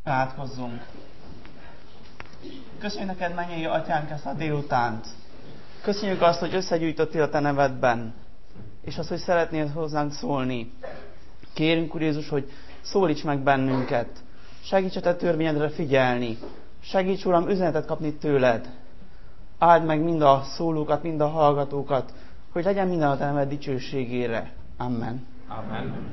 Imádkozzunk! Köszönjük neked, mennyei Atyánk, ezt a délutánt. Köszönjük azt, hogy összegyűjtöttél a te nevedben, és azt, hogy szeretnél hozzánk szólni. Kérünk, Úr Jézus, hogy szólíts meg bennünket. Segíts a te törvényedre figyelni. Segíts, Uram, üzenetet kapni tőled. Áld meg mind a szólókat, mind a hallgatókat, hogy legyen minden a te neved dicsőségére. Amen. Amen.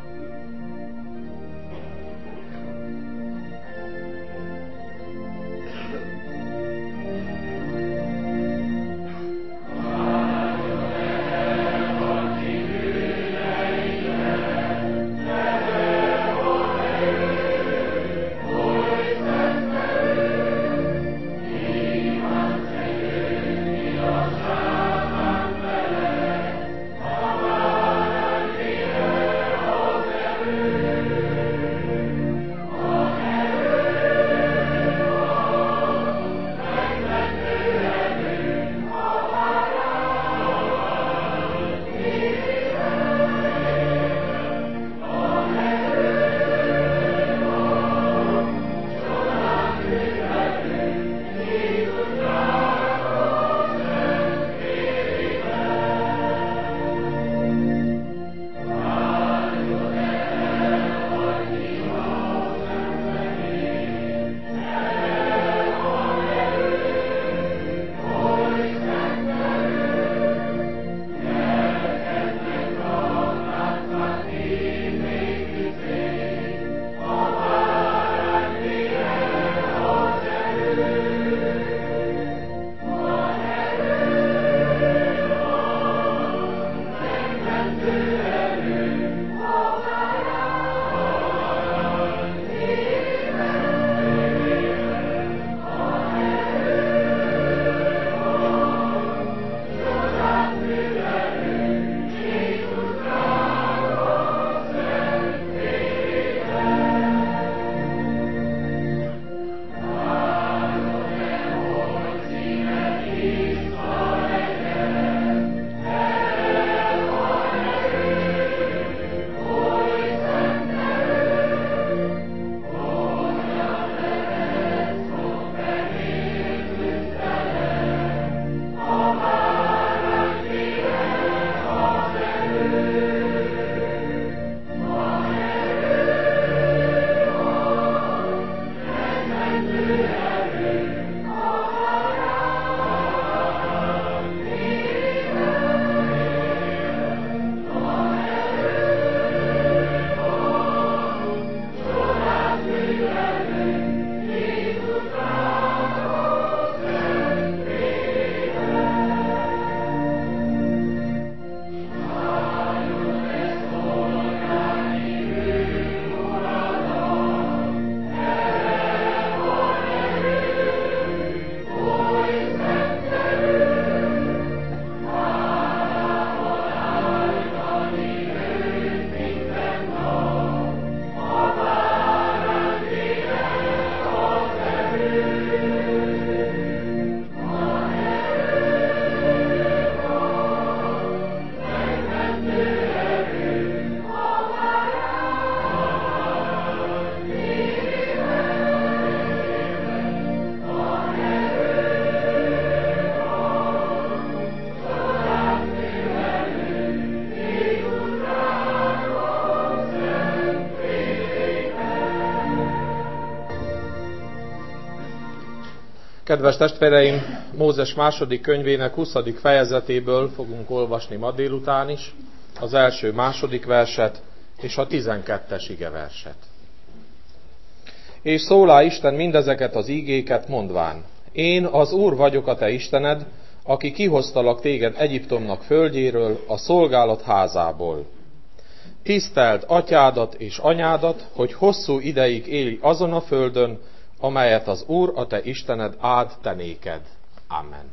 Kedves testvéreim, Mózes második könyvének 20. fejezetéből fogunk olvasni ma délután is, az első, második verset és a 12-es igeverset. És szólá Isten mindezeket az ígéket mondván: Én az Úr vagyok a te Istened, aki kihoztalak téged Egyiptomnak földjéről, a szolgálat házából. Tiszteld atyádat és anyádat, hogy hosszú ideig élj azon a földön, amelyet az Úr, a te Istened áld te néked. Amen.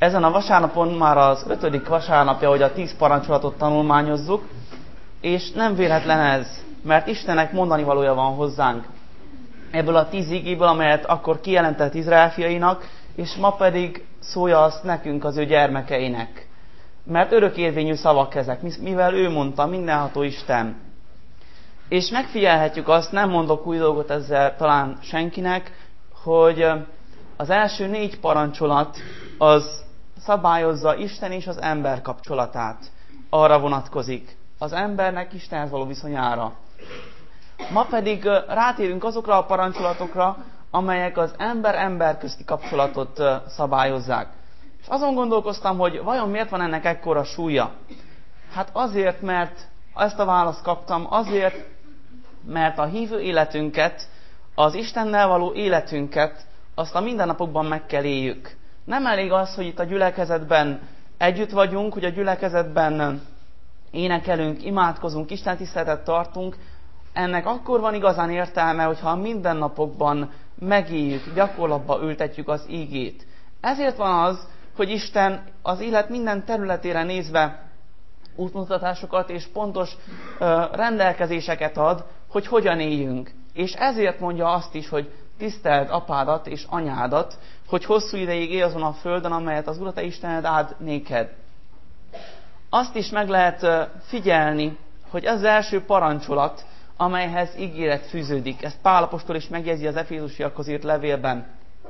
Ezen a vasárnapon már az 5. vasárnapja, hogy a 10 parancsolatot tanulmányozzuk, és nem véletlen ez, mert Istennek mondani valója van hozzánk. Ebből a 10 igéből, amelyet akkor kijelentett Izrael fiainak, és ma pedig szólja azt nekünk, az ő gyermekeinek. Mert örökérvényű szavak ezek, mivel ő mondta, mindenható Isten. És megfigyelhetjük azt, nem mondok új dolgot ezzel talán senkinek, hogy az első 4 parancsolat az szabályozza Isten és az ember kapcsolatát. Arra vonatkozik. Az embernek Istenhez való viszonyára. Ma pedig rátérünk azokra a parancsolatokra, amelyek az ember-ember közti kapcsolatot szabályozzák. És azon gondolkoztam, hogy vajon miért van ennek ekkora súlya? Hát azért, mert ezt a választ kaptam, azért, mert a hívő életünket, az Istennel való életünket, azt a mindennapokban meg kell éljük. Nem elég az, hogy itt a gyülekezetben együtt vagyunk, hogy a gyülekezetben énekelünk, imádkozunk, Isten tiszteletet tartunk. Ennek akkor van igazán értelme, hogyha a mindennapokban megéljük, gyakorlatba ültetjük az ígét. Ezért van az, hogy Isten az élet minden területére nézve útmutatásokat és pontos rendelkezéseket ad, hogy hogyan éljünk. És ezért mondja azt is, hogy tiszteld apádat és anyádat, hogy hosszú ideig élj azon a földön, amelyet az Urat a te Istened áld néked. Azt is meg lehet figyelni, hogy ez az első parancsolat, amelyhez ígéret fűződik. Ezt Pál apostol is megjegyzi az Efézusiakhoz írt levélben.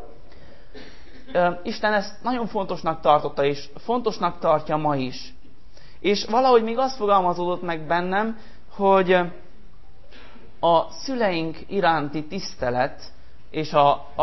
Isten ezt nagyon fontosnak tartotta, és fontosnak tartja ma is. És valahogy még azt fogalmazódott meg bennem, hogy a szüleink iránti tisztelet és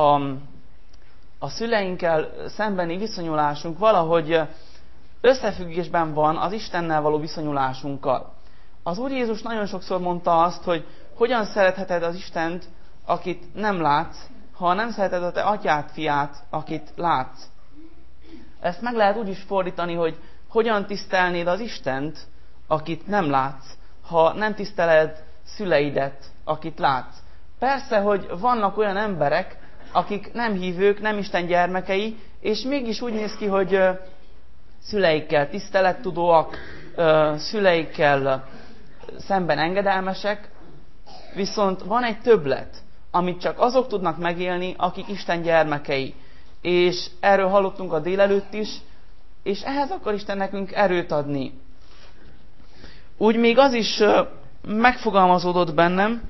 a szüleinkkel szembeni viszonyulásunk valahogy összefüggésben van az Istennel való viszonyulásunkkal. Az Úr Jézus nagyon sokszor mondta azt, hogy hogyan szeretheted az Istent, akit nem látsz, ha nem szereted a te atyát, fiát, akit látsz. Ezt meg lehet úgy is fordítani, hogy hogyan tisztelnéd az Istent, akit nem látsz, ha nem tiszteled szüleidet, akit látsz. Persze, hogy vannak olyan emberek, akik nem hívők, nem Isten gyermekei, és mégis úgy néz ki, hogy szüleikkel tisztelettudóak, szüleikkel szemben engedelmesek, viszont van egy többlet, amit csak azok tudnak megélni, akik Isten gyermekei. És erről hallottunk a délelőtt is, és ehhez akar Isten nekünk erőt adni. Úgy még az is megfogalmazódott bennem,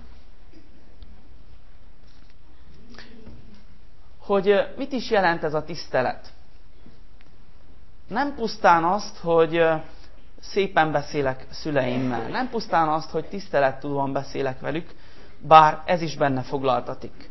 hogy mit is jelent ez a tisztelet. Nem pusztán azt, hogy szépen beszélek szüleimmel. Nem pusztán azt, hogy tisztelettudóan beszélek velük, bár ez is benne foglaltatik.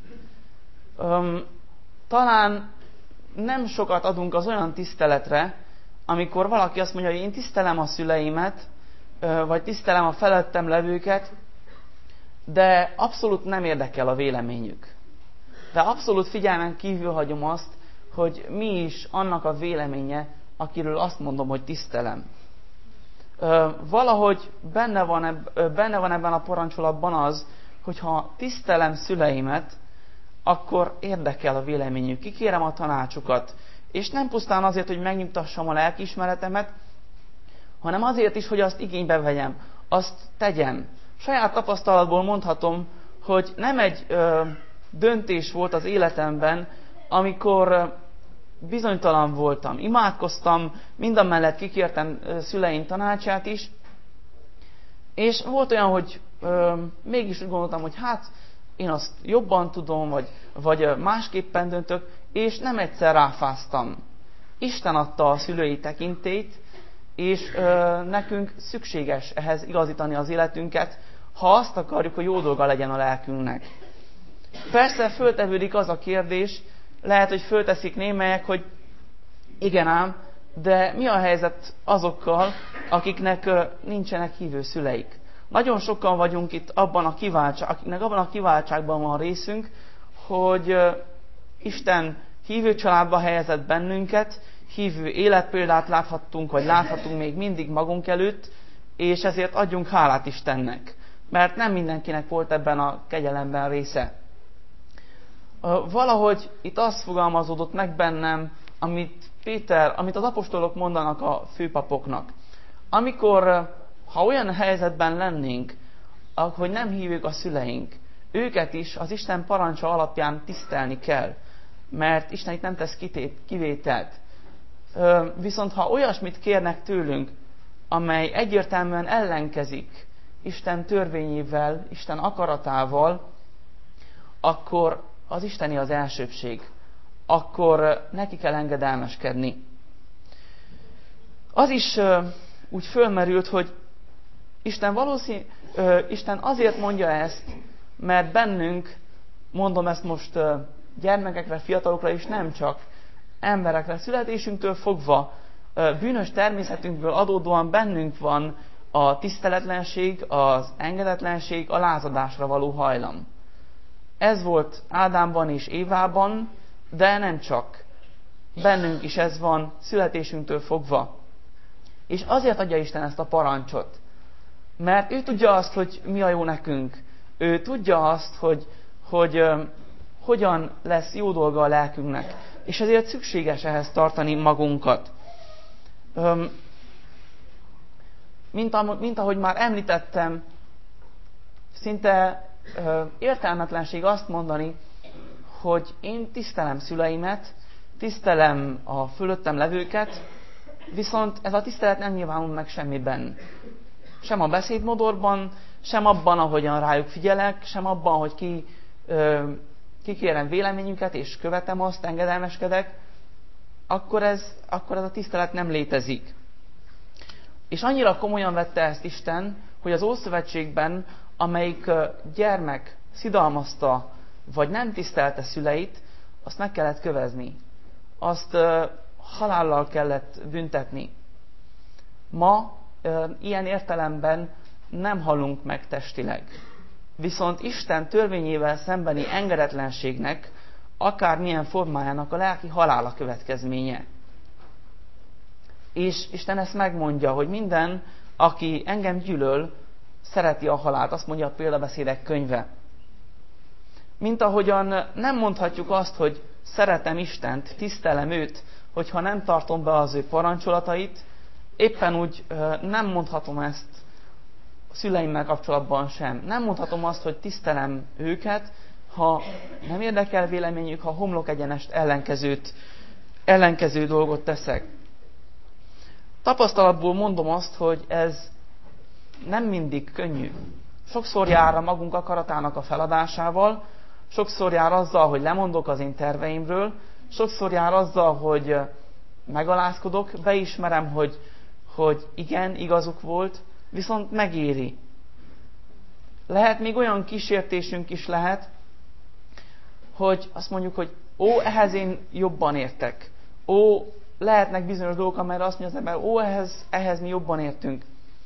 Talán nem sokat adunk az olyan tiszteletre, amikor valaki azt mondja, hogy én tisztelem a szüleimet, vagy tisztelem a felettem levőket, de abszolút nem érdekel a véleményük. De abszolút figyelmen kívül hagyom azt, hogy mi is annak a véleménye, akiről azt mondom, hogy tisztelem. Valahogy benne van ebben a parancsolatban az, hogy ha tisztelem szüleimet, akkor érdekel a véleményük, kikérem a tanácsukat. És nem pusztán azért, hogy megnyugtassam a lelkiismeretemet, hanem azért is, hogy azt igénybe vegyem, azt tegyem. Saját tapasztalatból mondhatom, hogy nem egy döntés volt az életemben, amikor bizonytalan voltam. Imádkoztam, mindamellett kikértem szüleim tanácsát is, és volt olyan, hogy mégis úgy gondoltam, hogy hát én azt jobban tudom, vagy másképpen döntök, és nem egyszer ráfáztam. Isten adta a szülői tekintélyt, és nekünk szükséges ehhez igazítani az életünket, ha azt akarjuk, hogy jó dolga legyen a lelkünknek. Persze föltevődik az a kérdés, lehet, hogy fölteszik némelyek, hogy igen ám, de mi a helyzet azokkal, akiknek nincsenek hívő szüleik? Nagyon sokan vagyunk itt akiknek abban a kiváltságban van részünk, hogy Isten hívő családba helyezett bennünket, hívő életpéldát láthattunk, vagy láthatunk még mindig magunk előtt, és ezért adjunk hálát Istennek. Mert nem mindenkinek volt ebben a kegyelemben része. Valahogy itt azt fogalmazódott meg bennem, amit az apostolok mondanak a főpapoknak. Amikor, ha olyan helyzetben lennénk, hogy nem hívjuk a szüleink, őket is az Isten parancsa alapján tisztelni kell, mert Isten itt nem tesz kivételt. Viszont ha olyasmit kérnek tőlünk, amely egyértelműen ellenkezik Isten törvényével, Isten akaratával, akkor az isteni az elsőbbség. Akkor neki kell engedelmeskedni. Az is úgy fölmerült, hogy Isten azért mondja ezt, mert bennünk, mondom ezt most gyermekekre, fiatalokra is, nem csak emberekre, születésünktől fogva, bűnös természetünkből adódóan bennünk van a tiszteletlenség, az engedetlenség, a lázadásra való hajlam. Ez volt Ádámban és Évában, de nem csak. Bennünk is ez van születésünktől fogva. És azért adja Isten ezt a parancsot. Mert ő tudja azt, hogy mi a jó nekünk. Ő tudja azt, hogy hogyan lesz jó dolga a lelkünknek. És ezért szükséges ehhez tartani magunkat. Mint ahogy már említettem, szinte értelmetlenség azt mondani, hogy én tisztelem szüleimet, tisztelem a fölöttem levőket, viszont ez a tisztelet nem nyilvánul meg semmiben. Sem a beszédmodorban, sem abban, ahogyan rájuk figyelek, sem abban, hogy kikérem véleményüket, és követem azt, engedelmeskedek, akkor ez a tisztelet nem létezik. És annyira komolyan vette ezt Isten, hogy az Ószövetségben, amelyik gyermek szidalmazta, vagy nem tisztelte szüleit, azt meg kellett kövezni. Azt halállal kellett büntetni. Ma ilyen értelemben nem halunk meg testileg. Viszont Isten törvényével szembeni engedetlenségnek, akármilyen formájának a lelki halála következménye. És Isten ezt megmondja, hogy minden, aki engem gyűlöl, szereti a halált. Azt mondja a Példabeszédek könyve. Mint ahogyan nem mondhatjuk azt, hogy szeretem Istent, tisztelem őt, hogyha nem tartom be az ő parancsolatait, éppen úgy nem mondhatom ezt a szüleimmel kapcsolatban sem. Nem mondhatom azt, hogy tisztelem őket, ha nem érdekel véleményük, ha homlok egyenest ellenkező dolgot teszek. Tapasztalatból mondom azt, hogy ez nem mindig könnyű. Sokszor jár a magunk akaratának a feladásával, sokszor jár azzal, hogy lemondok az én terveimről, sokszor jár azzal, hogy megalázkodok, beismerem, hogy igen, igazuk volt, viszont megéri. Lehet még olyan kísértésünk is lehet, hogy azt mondjuk, hogy ehhez én jobban értek. Lehetnek bizonyos dolgok, amelyre azt mondja az ember, ehhez mi jobban értünk.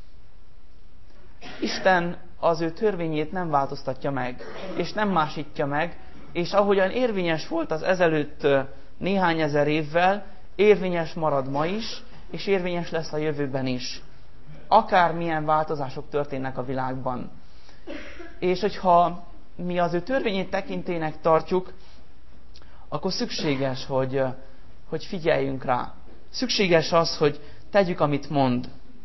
Isten az ő törvényét nem változtatja meg, és nem másítja meg, és ahogyan érvényes volt az ezelőtt néhány ezer évvel, érvényes marad ma is, és érvényes lesz a jövőben is. Akármilyen változások történnek a világban. És hogyha mi az ő törvényét tekintének tartjuk, akkor szükséges, hogy figyeljünk rá. Szükséges az, hogy tegyük, amit mond.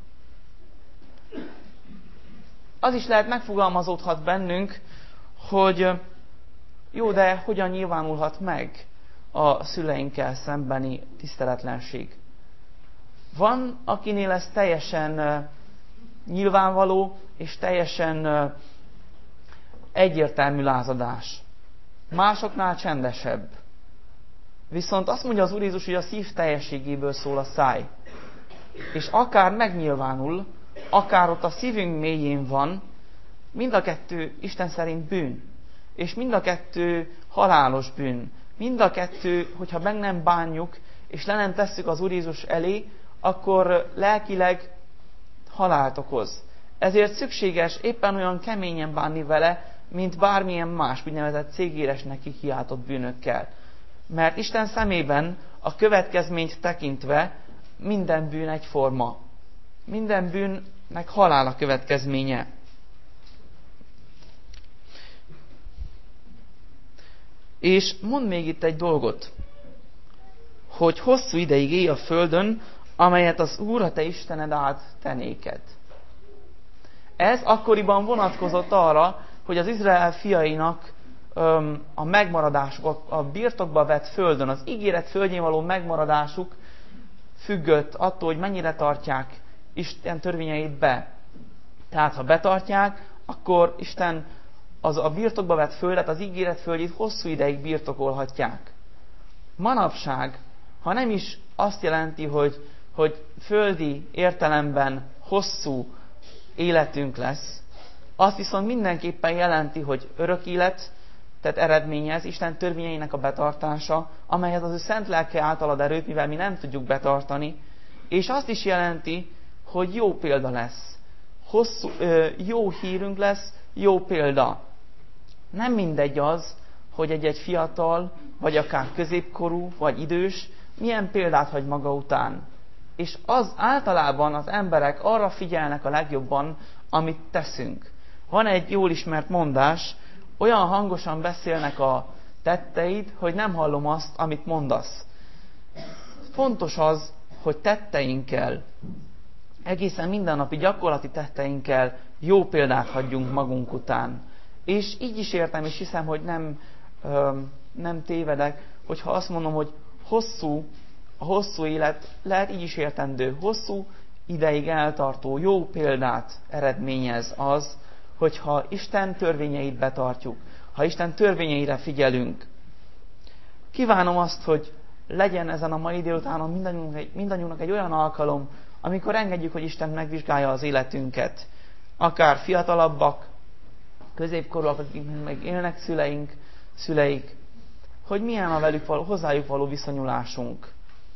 Az is lehet megfogalmazódhat bennünk, hogy jó, de hogyan nyilvánulhat meg a szüleinkkel szembeni tiszteletlenség? Van, akinél ez teljesen nyilvánvaló, és teljesen egyértelmű lázadás. Másoknál csendesebb. Viszont azt mondja az Úr Jézus, hogy a szív teljességéből szól a száj. És akár megnyilvánul, akár ott a szívünk mélyén van, mind a kettő Isten szerint bűn. És mind a kettő halálos bűn. Mind a kettő, hogyha meg nem bánjuk, és le nem tesszük az Úr Jézus elé, akkor lelkileg halált okoz. Ezért szükséges éppen olyan keményen bánni vele, mint bármilyen más úgynevezett cégéresnek kikiáltott bűnökkel. Mert Isten szemében a következményt tekintve minden bűn egyforma. Minden bűnnek halál a következménye. És mond még itt egy dolgot, hogy hosszú ideig élj a földön, amelyet az Úr, a te Istened át te néked. Ez akkoriban vonatkozott arra, hogy az Izrael fiainak a megmaradásuk, a birtokba vett földön, az ígéret földjén való megmaradásuk függött attól, hogy mennyire tartják Isten törvényeit be. Tehát, ha betartják, akkor Isten a birtokba vett földet, az ígéret földjét hosszú ideig birtokolhatják. Manapság, ha nem is azt jelenti, hogy földi értelemben hosszú életünk lesz, azt viszont mindenképpen jelenti, hogy örök élet, tehát eredményez Isten törvényeinek a betartása, amelyhez az ő szent lelke által ad erőt, mivel mi nem tudjuk betartani, és azt is jelenti, hogy jó példa lesz. Jó hírünk lesz, jó példa. Nem mindegy az, hogy egy fiatal, vagy akár középkorú, vagy idős, milyen példát hagy maga után. És az általában az emberek arra figyelnek a legjobban, amit teszünk. Van egy jól ismert mondás, olyan hangosan beszélnek a tetteid, hogy nem hallom azt, amit mondasz. Fontos az, hogy tetteinkkel, egészen mindennapi gyakorlati tetteinkkel jó példát hagyjunk magunk után. És így is értem, és hiszem, hogy nem tévedek, hogyha azt mondom, hogy a hosszú élet lehet így is értendő, hosszú ideig eltartó jó példát eredményez az, hogyha Isten törvényeit betartjuk, ha Isten törvényeire figyelünk. Kívánom azt, hogy legyen ezen a mai délutánon mindannyiunknak egy olyan alkalom, amikor engedjük, hogy Isten megvizsgálja az életünket. Akár fiatalabbak, középkorúak, akik meg élnek szüleik, hogy milyen a hozzájuk való viszonyulásunk.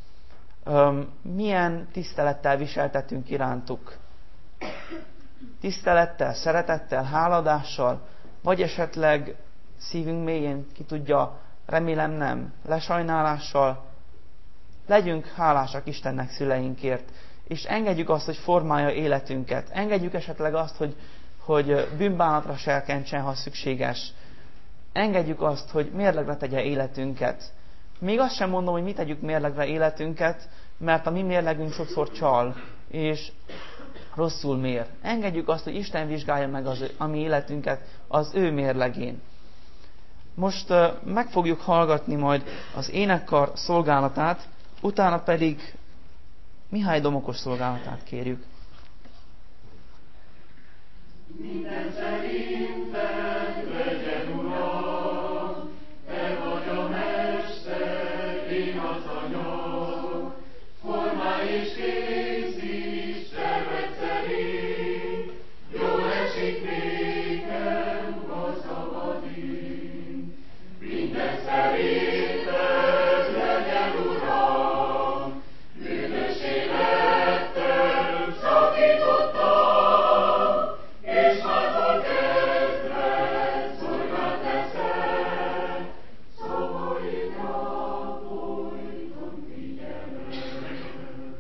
Milyen tisztelettel viseltetünk irántuk. Tisztelettel, szeretettel, háladással, vagy esetleg szívünk mélyén, ki tudja, remélem nem, lesajnálással. Legyünk hálásak Istennek szüleinkért, és engedjük azt, hogy formálja életünket. Engedjük esetleg azt, hogy bűnbánatra serkentsen, ha szükséges. Engedjük azt, hogy mérlegre tegye életünket. Még azt sem mondom, hogy mi tegyük mérlegre életünket, mert a mi mérlegünk sokszor csal, és rosszul mér. Engedjük azt, hogy Isten vizsgálja meg a mi életünket az ő mérlegén. Most meg fogjuk hallgatni majd az énekkar szolgálatát, utána pedig Mihály Domokos szolgálatát kérjük. Minden szerinted legyen, Uram, te vagy a mester, én az anyag, formálj és készíts terved szerint, jól esik nékem a szabad én. Minden szerinted legyen, Uram, bűnös élettel szakítottam, és mától kezdve szolgált leszel, szavaidra folyton figyelem.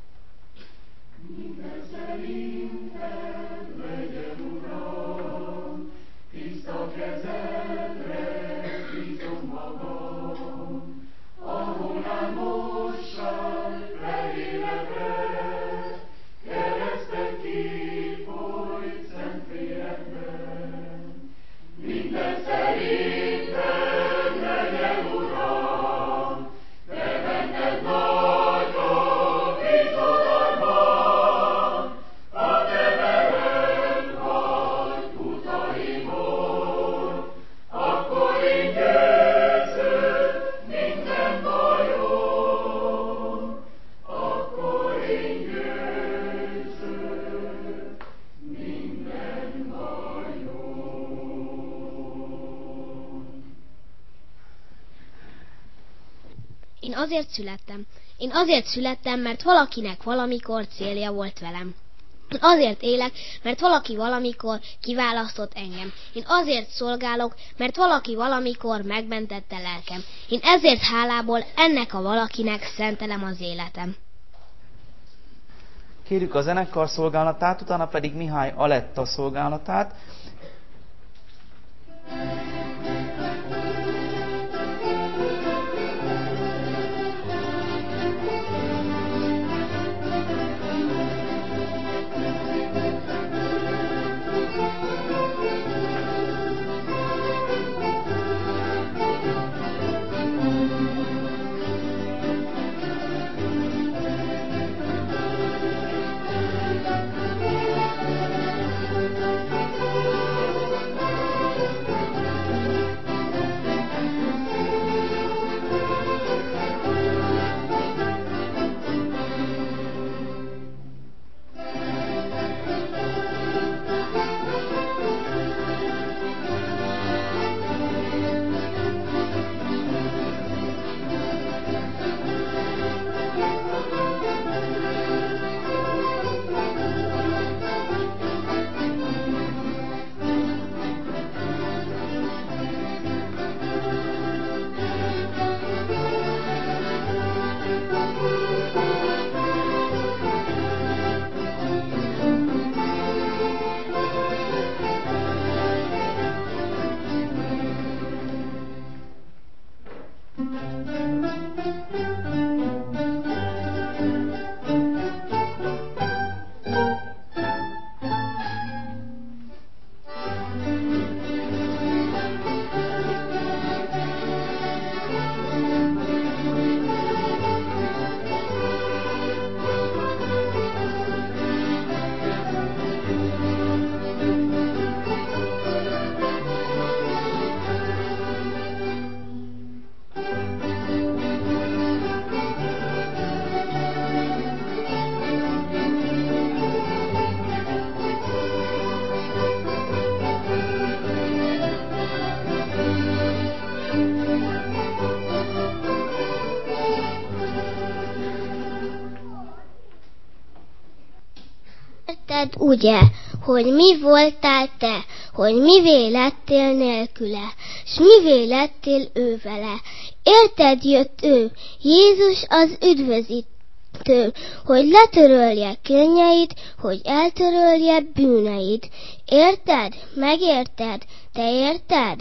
Minden szerinted legyen, Uram, tiszta kezedre bízom magam, ahonnan mossál fehéredre, keresztet kifolyt szent véredben. Minden szerinted legyen, Uram, te benned nagy a bizodalmam, a te veled vagy utaimon, akkor én győzök minden bajom, akkor én győzök minden bajom. Én azért születtem, mert valakinek valamikor célja volt velem. Én azért élek, mert valaki valamikor kiválasztott engem. Én azért szolgálok, mert valaki valamikor megmentette lelkem. Én ezért hálából ennek a valakinek szentelem az életem. Kérjük a zenekar szolgálatát, utána pedig Mihály Aletta szolgálatát. érted, ugye, hogy mi voltál te, hogy mivé lettél nélküle, s mivé lettél ő vele. Érted, jött ő, Jézus az üdvözítő, hogy letörölje könnyeit, hogy eltörölje bűneit. Érted? Megérted? Te érted?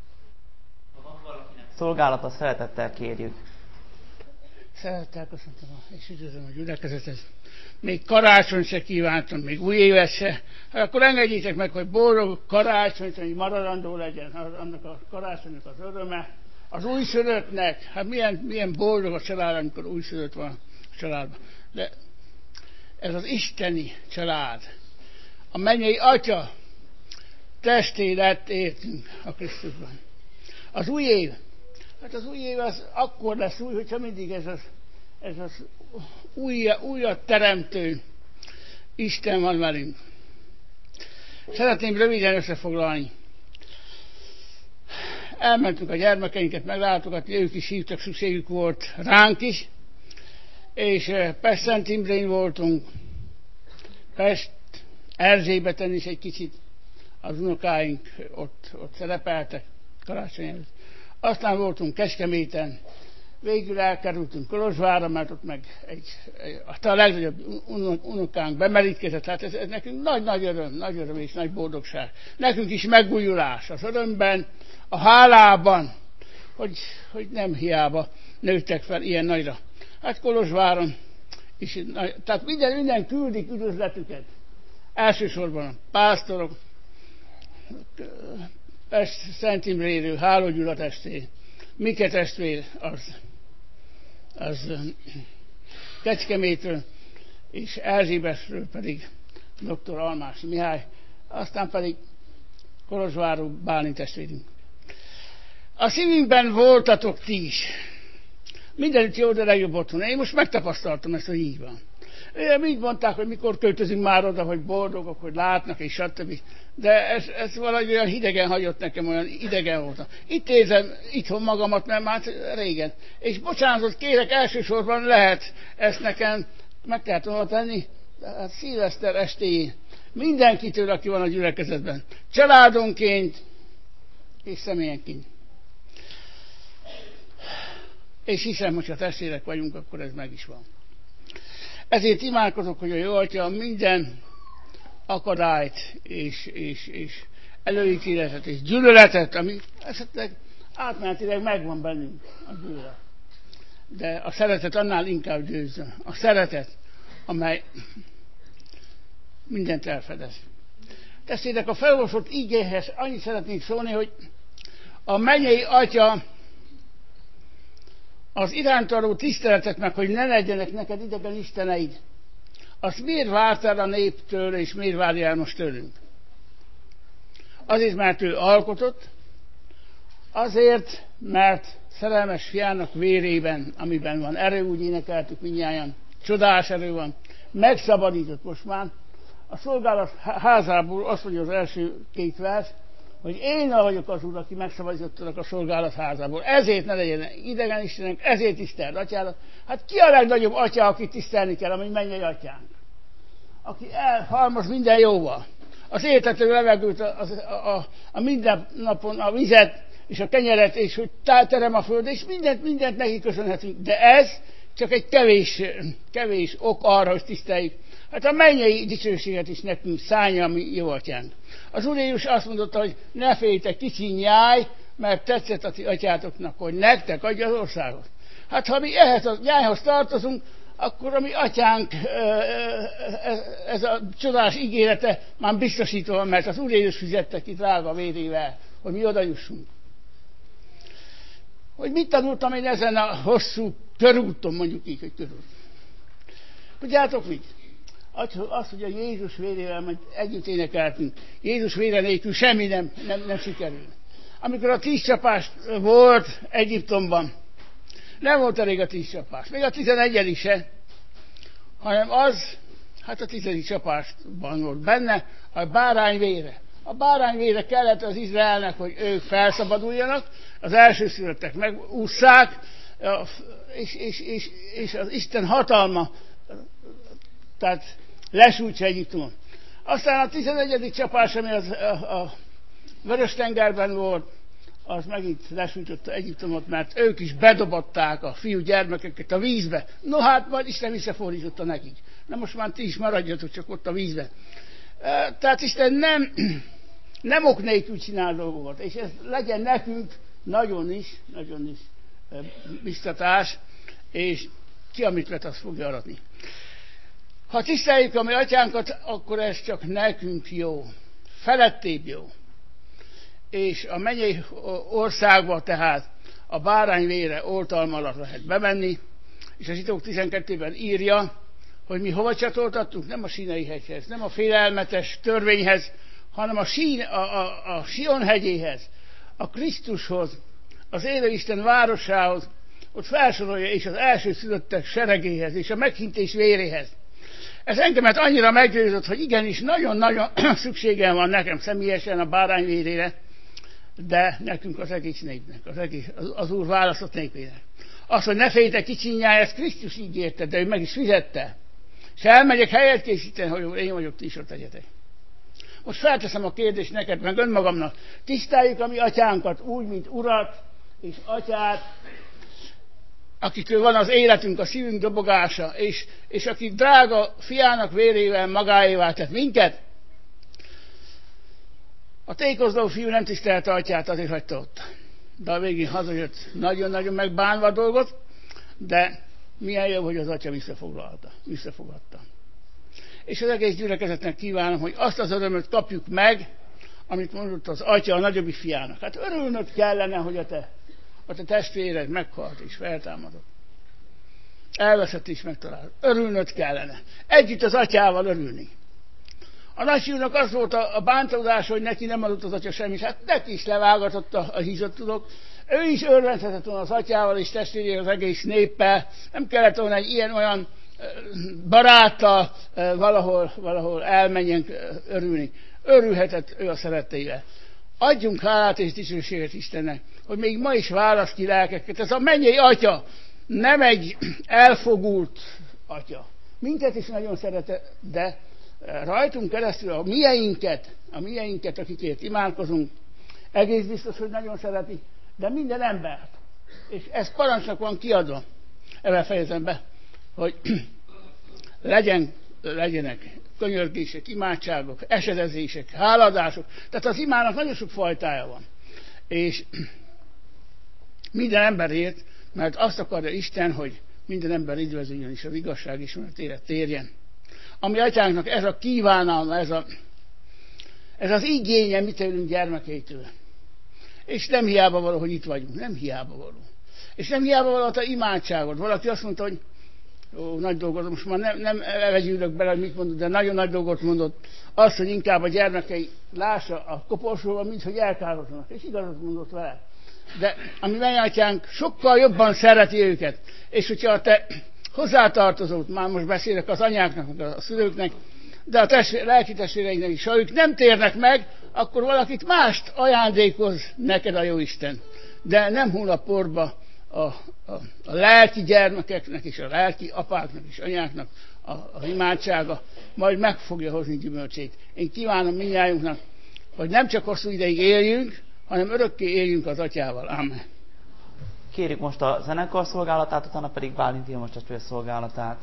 Szolgálata szeretettel kérjük. Szeretettel köszöntöm és üdvözlöm a gyülekezetet. Még karácsony se kívántam, még új évet se. Hát akkor engedjétek meg, hogy boldog karácsonyt, hogy maradandó legyen annak a karácsonynak az öröme. Az újszülöttnek, hát milyen boldog a család, amikor újszülött van a családban. De ez az isteni család, a mennyei Atya testé lett értünk a Krisztusban. Az új év, hát az új év az akkor lesz új, hogyha mindig ez az újat teremtő Isten van velünk. Szeretném röviden összefoglalni. Elmentünk a gyermekeinket meglátogatni, ők is hívtak, szükségük volt ránk is, és Pest-Szent Imrén voltunk, Pest, Erzsébeten is egy kicsit, az unokáink ott szerepeltek karácsony előtt. Aztán voltunk Kecskeméten, végül elkerültünk Kolozsvárra, mert ott meg a legnagyobb unokánk bemerítkezett. Hát ez nekünk nagy öröm és nagy boldogság. Nekünk is megújulás az örömben, a hálában, hogy nem hiába nőttek fel ilyen nagyra. Hát Kolozsváron is, tehát minden küldik üdvözletüket. Elsősorban a pásztorok, Szent Imréről, Háló Gyula testvér, Mike testvér, az Kecskemétről, és Erzsébetről pedig dr. Almási Mihály, aztán pedig Kolozsvárról Bálint testvérünk. A szívünkben voltatok ti is. Mindenütt jó, de legjobb otthon. Én most megtapasztaltam ezt, hogy így van. Így mondták, hogy mikor költözünk már oda, hogy boldogok, hogy látnak, és stb. De ez valahogy olyan hidegen hagyott nekem, olyan idegen voltam. Itt érzem itthon magamat, mert már régen. És bocsánatot kérek, elsősorban lehet ezt nekem meg kellett volna tenni, hát szilveszter estéjén. Mindenkitől, aki van a gyülekezetben. Családonként és személyenként. És hiszem, hogyha testvérek vagyunk, akkor ez meg is van. Ezért imádkozok, hogy a jó Atya minden akadályt és előítéletet és gyűlöletet, ami esetleg átmenetileg megvan bennünk a gyűlölet. De a szeretet annál inkább győzön. A szeretet, amely mindent elfedez. Testvérek, a felolvasott igéhez annyit szeretnék szólni, hogy a mennyei Atya az iránt való tiszteletet meg, hogy ne legyenek neked idegen isteneid, azt miért vártál a néptől, és miért várja el most tőlünk? Azért, mert ő alkotott, azért, mert szerelmes fiának vérében, amiben van erő, úgy énekeltük mindnyájan, csodás erő van, megszabadított most már. A szolgálat házából azt mondja az első két vers, hogy én vagyok az Úr, aki megszabadítottalak a szolgálat házából. Ezért ne legyen idegen istenek, ezért tiszteld atyádat. Hát ki a legnagyobb atya, akit tisztelni kell, ami mennyei atyánk? Aki elhalmoz minden jóval. Az éltető levegőt, a minden napon a vizet és a kenyeret, és hogy terem a föld, és mindent neki köszönhetünk. De ez csak egy kevés ok arra, hogy tiszteljük. Hát a mennyei dicsőséget is nekünk szánja a mi jó atyánk. Az Úr Jézus azt mondotta, hogy ne féljetek, kicsi nyáj, mert tetszett a ti atyátoknak, hogy nektek adja az országot. Hát ha mi ehhez a nyájhoz tartozunk, akkor a mi atyánk ez a csodás ígérete már biztosítva van, mert az Úr Jézus fizette ki drága vérével, hogy mi oda jussunk. Hogy mit tanultam én ezen a hosszú körúton, mondjuk így, hogy körút. Tudjátok mit? Az, hogy a Jézus vérével majd együtt énekeltünk. Jézus vére nélkül semmi nem sikerül. Amikor a 10 csapás volt Egyiptomban, nem volt elég a 10 csapás. Még a 11 se, hanem az, hát a 10. csapásban volt benne, a bárány vére. A bárány vére kellett az Izraelnek, hogy ők felszabaduljanak, az elsőszülöttek megússzák, és az Isten hatalma, tehát lesújtsa Egyiptomot. Aztán a 11. csapás, ami a Vörös-tengerben volt, az megint lesújtotta Egyiptomot, mert ők is bedobották a fiú gyermekeket a vízbe. No hát, majd Isten visszafordította nekik. Na most már ti is maradjatok csak ott a vízbe. Tehát Isten nem ok nélkül csinál dolgokat, és ez legyen nekünk nagyon is biztatás, és ki amit vet, azt fogja aratni. Ha tiszteljük a mi atyánkat, akkor ez csak nekünk jó, felettébb jó. És a mennyei országba tehát a bárány vére oltalma alatt lehet bemenni, és a Zsidók 12-ben írja, hogy mi hova csatoltattunk, nem a Sínai hegyhez, nem a félelmetes törvényhez, hanem a Sion hegyéhez, a Krisztushoz, az élő Isten városához, ott felsorolja, és az elsőszülöttek seregéhez, és a meghintés véréhez. Ez engemet annyira meggyőzött, hogy igenis nagyon-nagyon szükségem van nekem személyesen a bárány vérére, de nekünk az egész népnek, az Úr választott népének. Az, hogy ne féljetek kicsinyáj, ezt Krisztus ígérte, de ő meg is fizette. És elmegyek helyet készíteni, hogy én vagyok, ti is ott legyetek. Most felteszem a kérdést neked, meg önmagamnak. Tiszteljük a mi atyánkat úgy, mint Urat és Atyát, akitől van az életünk, a szívünk dobogása, és aki drága fiának vérével magáévá tett minket. A tékozló fiú nem tisztelte atyát, azért hagyta ott. De a végén hazajött nagyon-nagyon megbánva a dolgot, de milyen jó, hogy az atya visszafogadta. És az egész gyülekezetnek kívánom, hogy azt az örömöt kapjuk meg, amit mondott az atya a nagyobbik fiának. Hát örülnöd kellene, hogy a te testvéred meghalt és feltámadott. Elveszett és megtalált. Örülnöd kellene. Együtt az atyával örülni. A nagyfiúnak az volt a bántódás, hogy neki nem adott az atya semmit. Hát neki is levágatott a hízat, tudok. Ő is örvendhetett volna az atyával és testvérével, az egész néppel. Nem kellett volna egy ilyen-olyan baráttal valahol elmenjen örülni. Örülhetett ő a szeretteivel. Adjunk hálát és dicsőséget Istennek, hogy még ma is választ ki lelkeket. Ez a mennyei atya nem egy elfogult atya. Minket is nagyon szeret, de rajtunk keresztül a mieinket, akikért imádkozunk, egész biztos, hogy nagyon szereti, de minden embert. És ez parancsnak van kiadva. Ebben fejezem be, hogy legyenek könyörgések, imádságok, esedezések, háladások. Tehát az imának nagyon sok fajtája van. És minden emberért, mert azt akarja Isten, hogy minden ember üdvözüljön és az igazság ismeretére térjen. Ami atyánknak ez a kívánalma, ez az igénye mi tőlünk gyermekeitől. És nem hiába való, hogy itt vagyunk. Nem hiába való. És nem hiába való a te imádságod. Valaki azt mondta, hogy nagy dolgot, most már nem vegyülök bele, hogy mit mondott, de nagyon nagy dolgot mondott. Azt, hogy inkább a gyermekei lássa a koporsóval, mint hogy elkároznak. És igazat mondott vele. De a mi mennyatyánk sokkal jobban szereti őket. És hogyha a te hozzátartozót, már most beszélek az anyáknak, a szülőknek, de a lelki testvéreinknek is, ha ők nem térnek meg, akkor valakit mást ajándékoz neked a Jóisten. De nem hull a porba a lelki gyermekeknek és a lelki apáknak és anyáknak az imádsága, majd meg fogja hozni gyümölcsét. Én kívánom mindnyájunknak, hogy nem csak hosszú ideig éljünk, hanem örökké éljünk az atyával. Amen. Kérjük most a zenekar szolgálatát, utána pedig Bálint Vilmos testvér szolgálatát.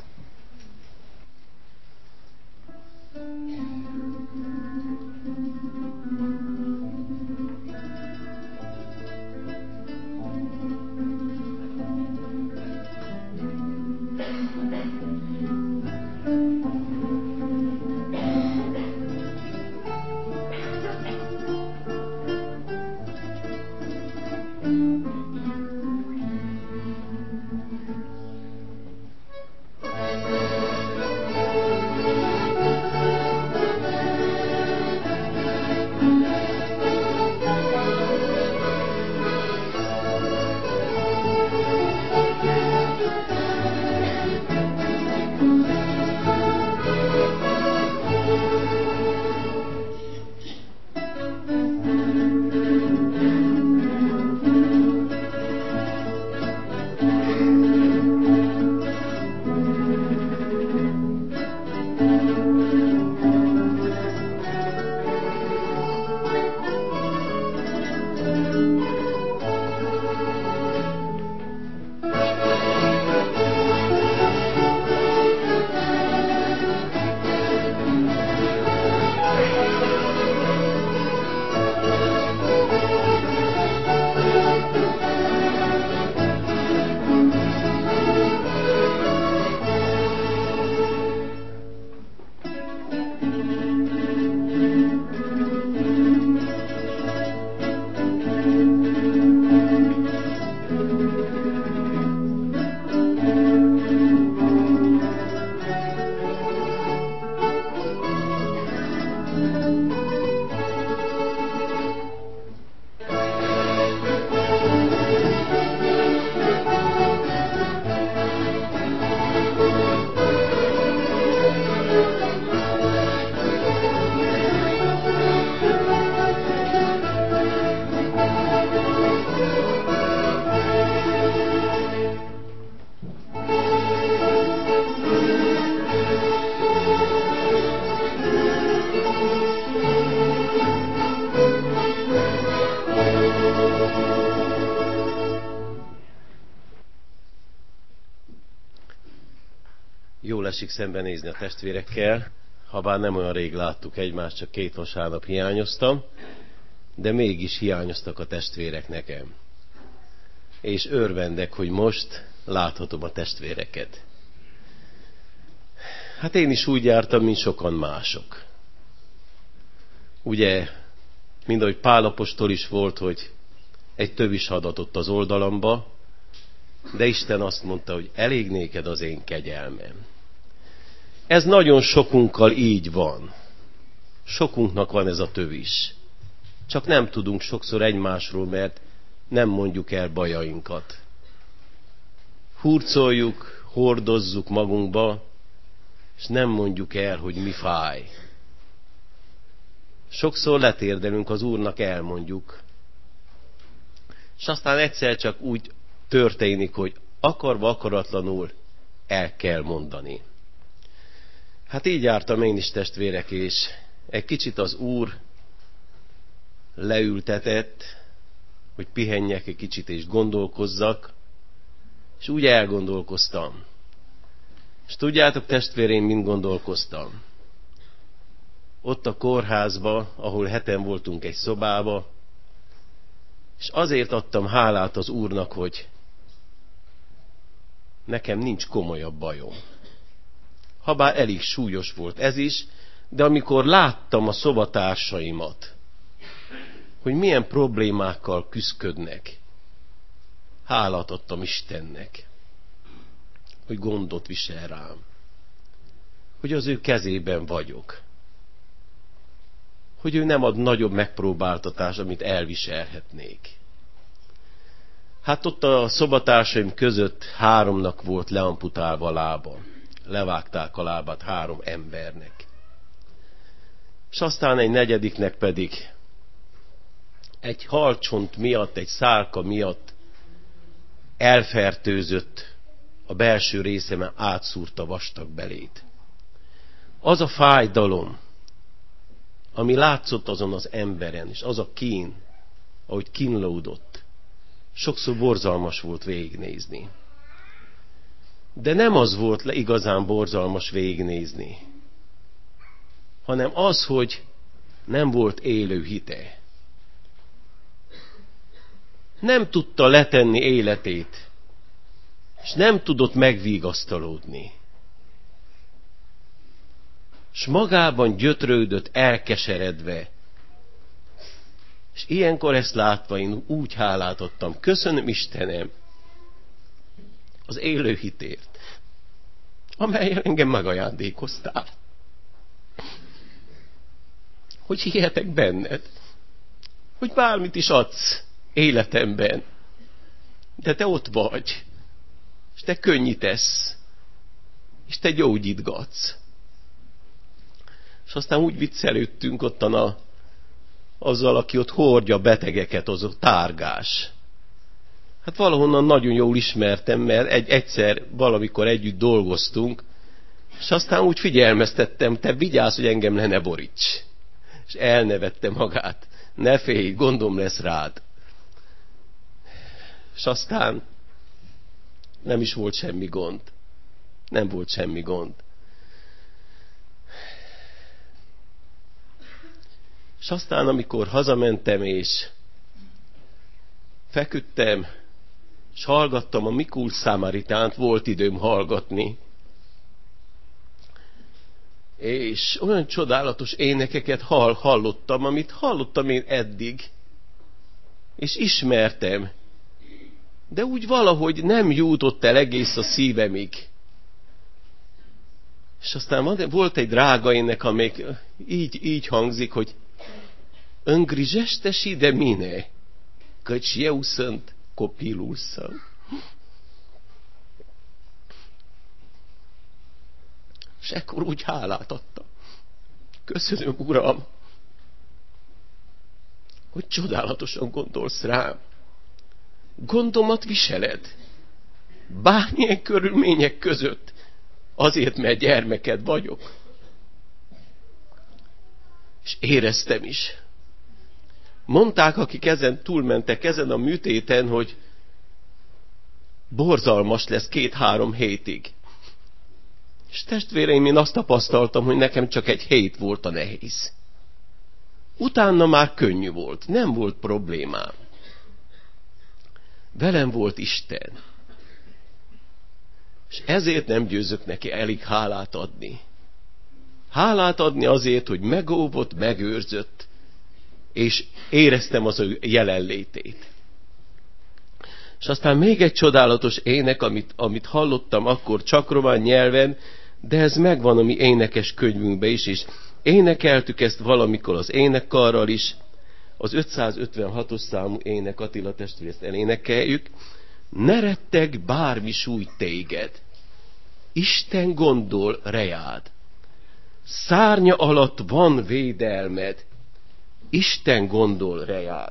Jól esik szembenézni a testvérekkel, habár nem olyan rég láttuk egymást, csak 2 vasárnap hiányoztam, de mégis hiányoztak a testvérek nekem. És örvendek, hogy most láthatom a testvéreket. Hát én is úgy jártam, mint sokan mások. Ugye, mind ahogy Pál apostol is volt, hogy egy tövis hadatott az oldalamba, de Isten azt mondta, hogy elég néked az én kegyelmem. Ez nagyon sokunkkal így van. Sokunknak van ez a tövis. Csak nem tudunk sokszor egymásról, mert nem mondjuk el bajainkat. Hurcoljuk, hordozzuk magunkba, és nem mondjuk el, hogy mi fáj. Sokszor letérdelünk az Úrnak, elmondjuk. És aztán egyszer csak úgy történik, hogy akarva akaratlanul el kell mondani. Hát így jártam én is, testvérek, és egy kicsit az Úr leültetett, hogy pihenjek egy kicsit és gondolkozzak, és úgy elgondolkoztam. És tudjátok, testvéreim, mind gondolkoztam? Ott a kórházba, ahol heten voltunk egy szobába, és azért adtam hálát az Úrnak, hogy nekem nincs komolyabb bajom. Habár elég súlyos volt ez is, de amikor láttam a szobatársaimat, hogy milyen problémákkal küszködnek, hálát adtam Istennek, hogy gondot visel rám, hogy az ő kezében vagyok, hogy ő nem ad nagyobb megpróbáltatást, amit elviselhetnék. Hát ott a szobatársaim között 3-nak volt leamputálva a lába. Levágták a lábát 3 embernek. És aztán egy 4. pedig egy halcsont miatt, egy szálka miatt elfertőzött, a belső részemen átszúrta vastag belét. Az a fájdalom, ami látszott azon az emberen, és az a kín, ahogy kínlódott, sokszor borzalmas volt végignézni. De nem az volt igazán borzalmas végignézni, hanem az, hogy nem volt élő hite. Nem tudta letenni életét, és nem tudott megvigasztalódni. És magában gyötrődött, elkeseredve. És ilyenkor ezt látva én úgy hálát adtam. Köszönöm, Istenem, az élő hitért, amelyen engem megajándékoztál. Hogy hihetek benned, hogy bármit is adsz életemben, de te ott vagy, és te könnyítesz, és te gyógyítgatsz. És aztán úgy viccelődtünk ottan azzal, aki ott hordja a betegeket, az a tárgás. Hát valahonnan nagyon jól ismertem, mert egyszer valamikor együtt dolgoztunk, és aztán úgy figyelmeztettem, te vigyázz, hogy engem le ne boríts. És elnevette magát. Ne félj, gondom lesz rád. És aztán nem is volt semmi gond. Nem volt semmi gond. És aztán, amikor hazamentem, és feküdtem, és hallgattam a Mikul Szamaritánt, volt időm hallgatni, és olyan csodálatos énekeket hallottam, amit hallottam én eddig, és ismertem, de úgy valahogy nem jutott el egész a szívemig. És aztán volt egy drága ének, amelyik így hangzik, hogy Îngrijește-și de mine, căci eu sunt copilul său. És ekkor úgy hálát adtam. Köszönöm, Uram, hogy csodálatosan gondolsz rám. Gondomat viseled. Bármilyen körülmények között. Azért, mert gyermeked vagyok. És éreztem is. Mondták, akik ezen túlmentek, ezen a műtéten, hogy borzalmas lesz 2-3 hétig. És testvéreim, én azt tapasztaltam, hogy nekem csak egy hét volt a nehéz. Utána már könnyű volt, nem volt problémám. Velem volt Isten. És ezért nem győzök neki elég hálát adni. Hálát adni azért, hogy megóvott, megőrzött, és éreztem az ő jelenlétét. És aztán még egy csodálatos ének, amit hallottam akkor csak román nyelven, de ez megvan a mi énekes könyvünkben is, és énekeltük ezt valamikor az énekkarral is, az 556-os számú ének, Attila testvér, ezt elénekeljük. Ne retteg, bármi sújt téged, Isten gondol reád. Szárnya alatt van védelmed, Isten gondol reád.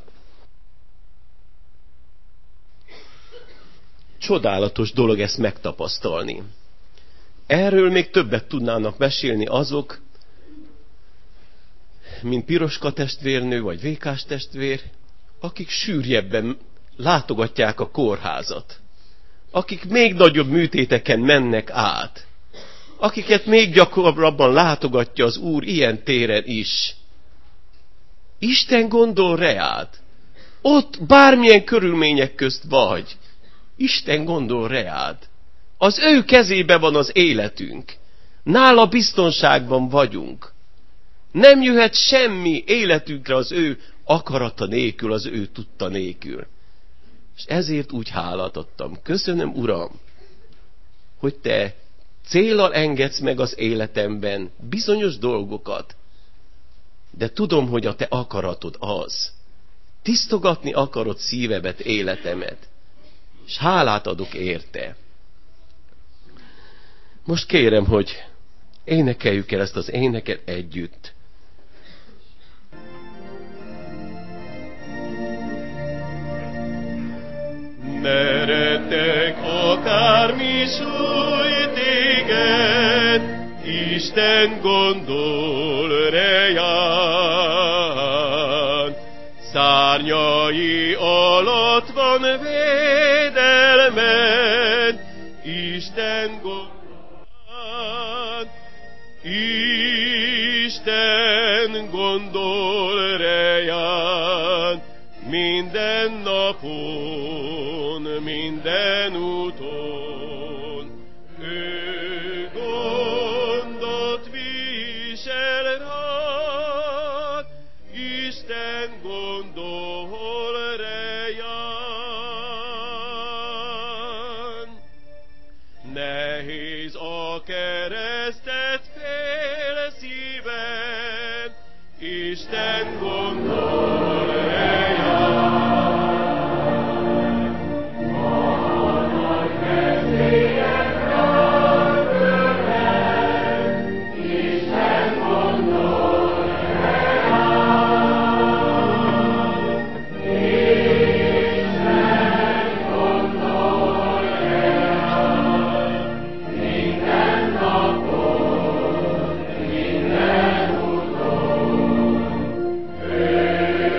Csodálatos dolog ezt megtapasztalni. Erről még többet tudnának mesélni azok, mint Piroska testvérnő vagy Vékás testvér, akik sűrjebben látogatják a kórházat, akik még nagyobb műtéteken mennek át, akiket még gyakrabban látogatja az Úr ilyen téren is. Isten gondol reád. Ott bármilyen körülmények közt vagy, Isten gondol reád. Az ő kezébe van az életünk. Nála biztonságban vagyunk. Nem jöhet semmi életünkre az ő akarata nélkül, az ő tudta nélkül. És ezért úgy hálát adtam. Köszönöm, Uram, hogy te céllal engedsz meg az életemben bizonyos dolgokat, de tudom, hogy a te akaratod az. Tisztogatni akarod szívemet, életemet, és hálát adok érte. Most kérem, hogy énekeljük el ezt az éneket együtt. Ne rettegj, akármi sújt téged, Isten gondol reád. Szárnyai alatt van védelmed, Isten gondol reád. Isten gondol reád, minden napon, minden úton. Ő gondot visel rád, Isten gondol reád. Nehéz a keresztet fél szíven, Isten gondol reád. Ő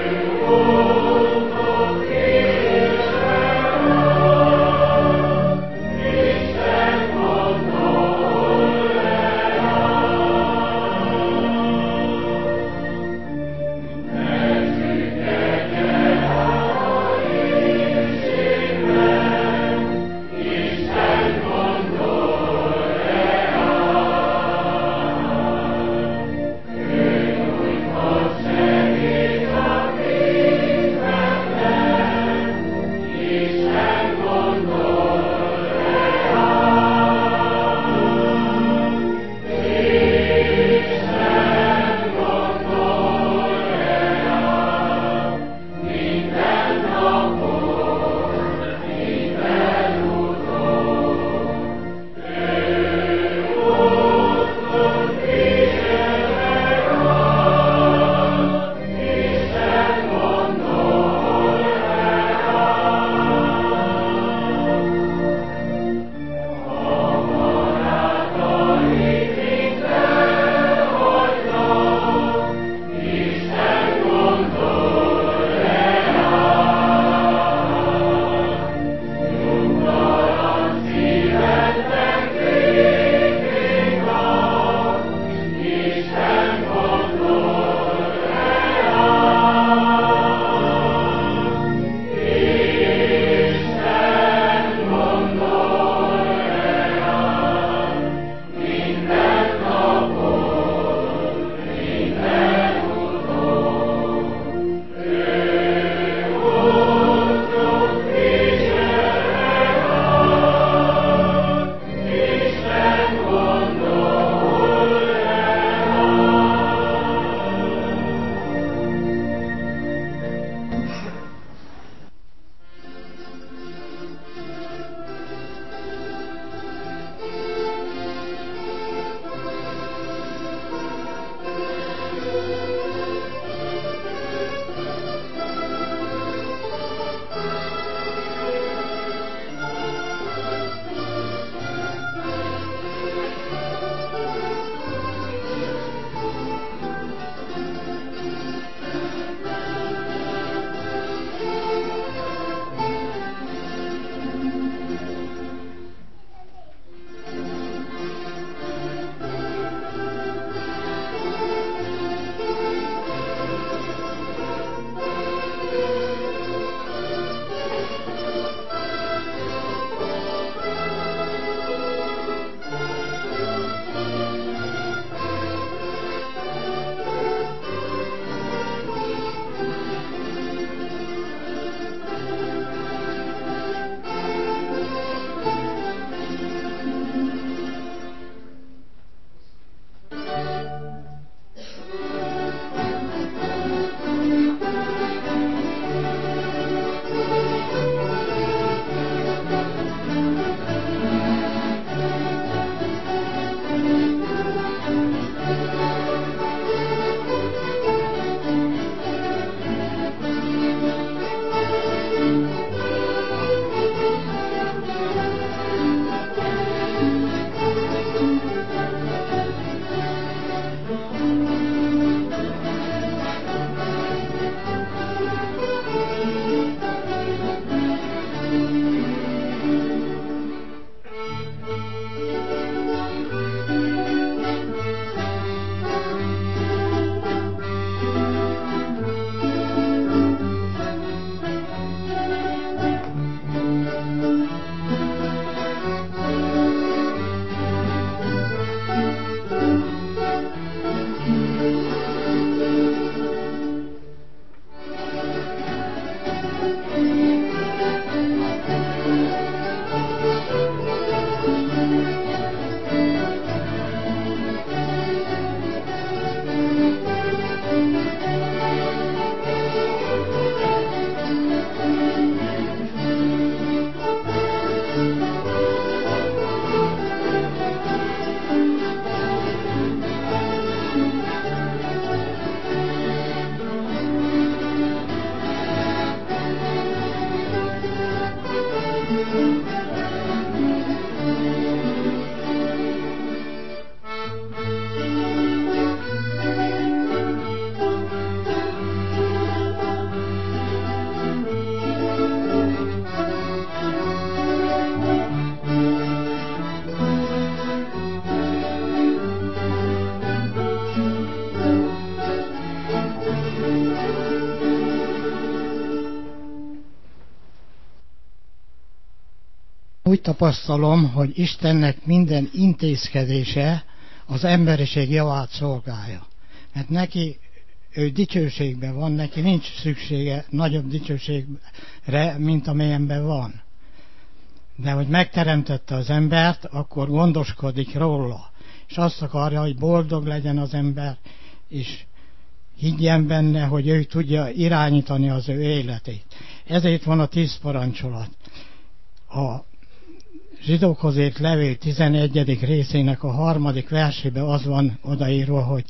úgy tapasztalom, hogy Istennek minden intézkedése az emberiség javát szolgálja. Mert neki, ő dicsőségben van, neki nincs szüksége nagyobb dicsőségre, mint amilyenben van. De hogy megteremtette az embert, akkor gondoskodik róla. És azt akarja, hogy boldog legyen az ember, és higgyen benne, hogy ő tudja irányítani az ő életét. Ezért van a 10 parancsolat. A zsidókhoz írt levél 11. részének a 3. versében az van odaírva, hogy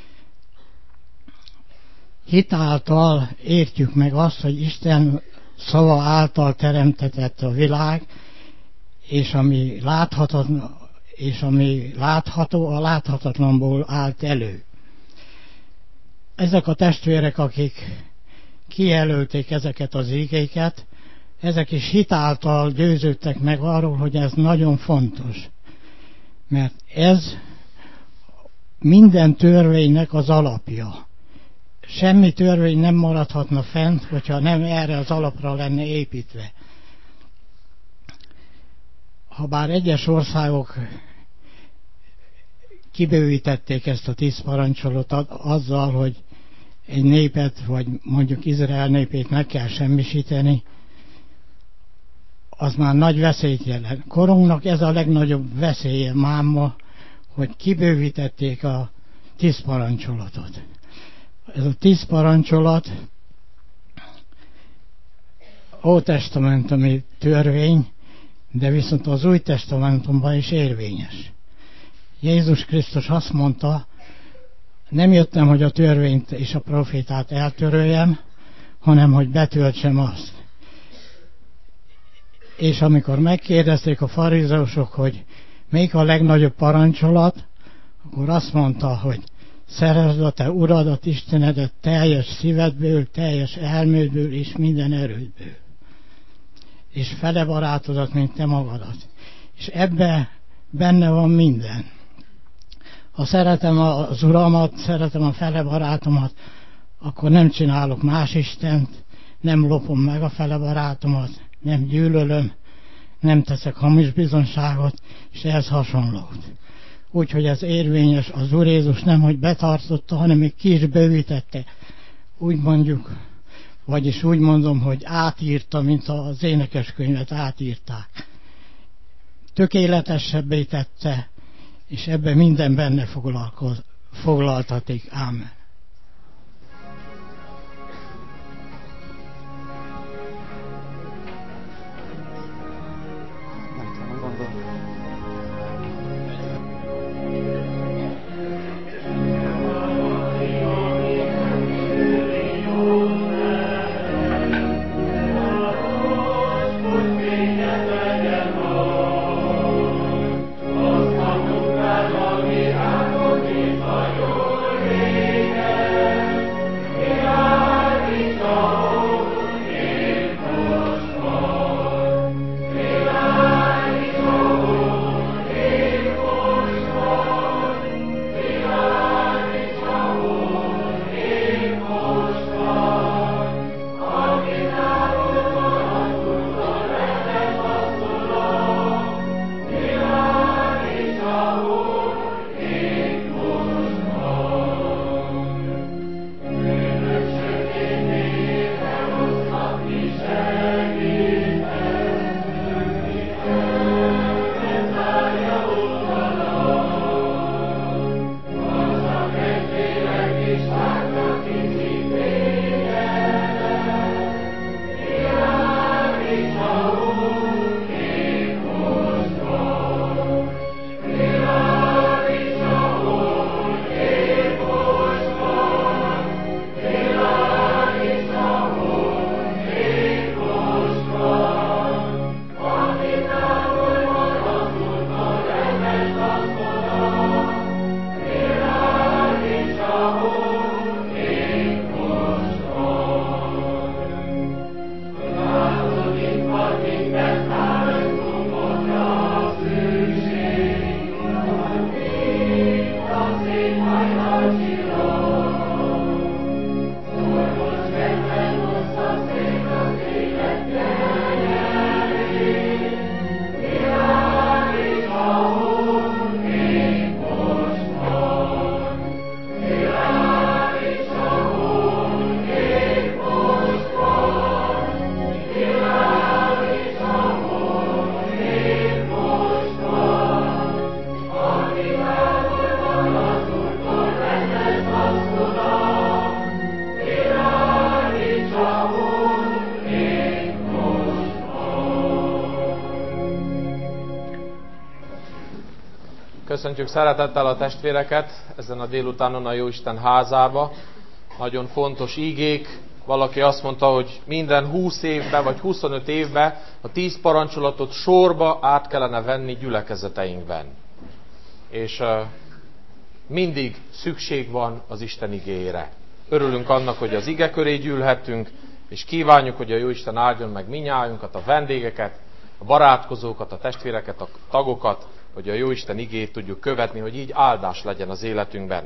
hitáltal értjük meg azt, hogy Isten szava által teremtetett a világ, és ami látható, a láthatatlanból állt elő. Ezek a testvérek, akik kijelölték ezeket az igéket, ezek is hitáltal győződtek meg arról, hogy ez nagyon fontos. Mert ez minden törvénynek az alapja. Semmi törvény nem maradhatna fent, hogyha nem erre az alapra lenne építve. Habár egyes országok kibővítették ezt a 10 parancsolatot azzal, hogy egy népet, vagy mondjuk Izrael népét meg kell semmisíteni, az már nagy veszélyt jelent. Korunknak ez a legnagyobb veszélye máma, hogy kibővítették a 10 parancsolatot. Ez a 10 parancsolat ótestamentumi törvény, de viszont az Új Testamentumban is érvényes. Jézus Krisztus azt mondta, nem jöttem, hogy a törvényt és a profétát eltöröljem, hanem hogy betöltsem azt. És amikor megkérdezték a farizeusok, hogy melyik a legnagyobb parancsolat, akkor azt mondta, hogy szeresd a te Uradat, Istenedet teljes szívedből, teljes elmédből és minden erődből. És fele barátodat, mint te magadat. És ebbe benne van minden. Ha szeretem az Uramat, szeretem a fele barátomat, akkor nem csinálok más istent, nem lopom meg a fele barátomat, nem gyűlölöm, nem teszek hamis bizonságot, és ehhez hasonlót. Úgyhogy ez érvényes, az Úr Jézus nem, hogy betartotta, hanem még ki is bővítette. Úgy mondjuk, vagyis úgy mondom, hogy átírta, mint az énekeskönyvet átírták. Tökéletesebbé tette, és ebben minden benne foglaltatik. Ámen. Aztán Köszöntjük szeretettel a testvéreket ezen a délutánon a Jóisten házába. Nagyon fontos ígék. Valaki azt mondta, hogy minden 20 évben vagy 25 évben a 10 parancsolatot sorba át kellene venni gyülekezeteinkben. És mindig szükség van az Isten igéjére. Örülünk annak, hogy az ige köré gyűlhetünk, és kívánjuk, hogy a Jóisten áldjon meg minnyájunkat, a vendégeket, a barátkozókat, a testvéreket, a tagokat, hogy a Jóisten igéjét tudjuk követni, hogy így áldás legyen az életünkben.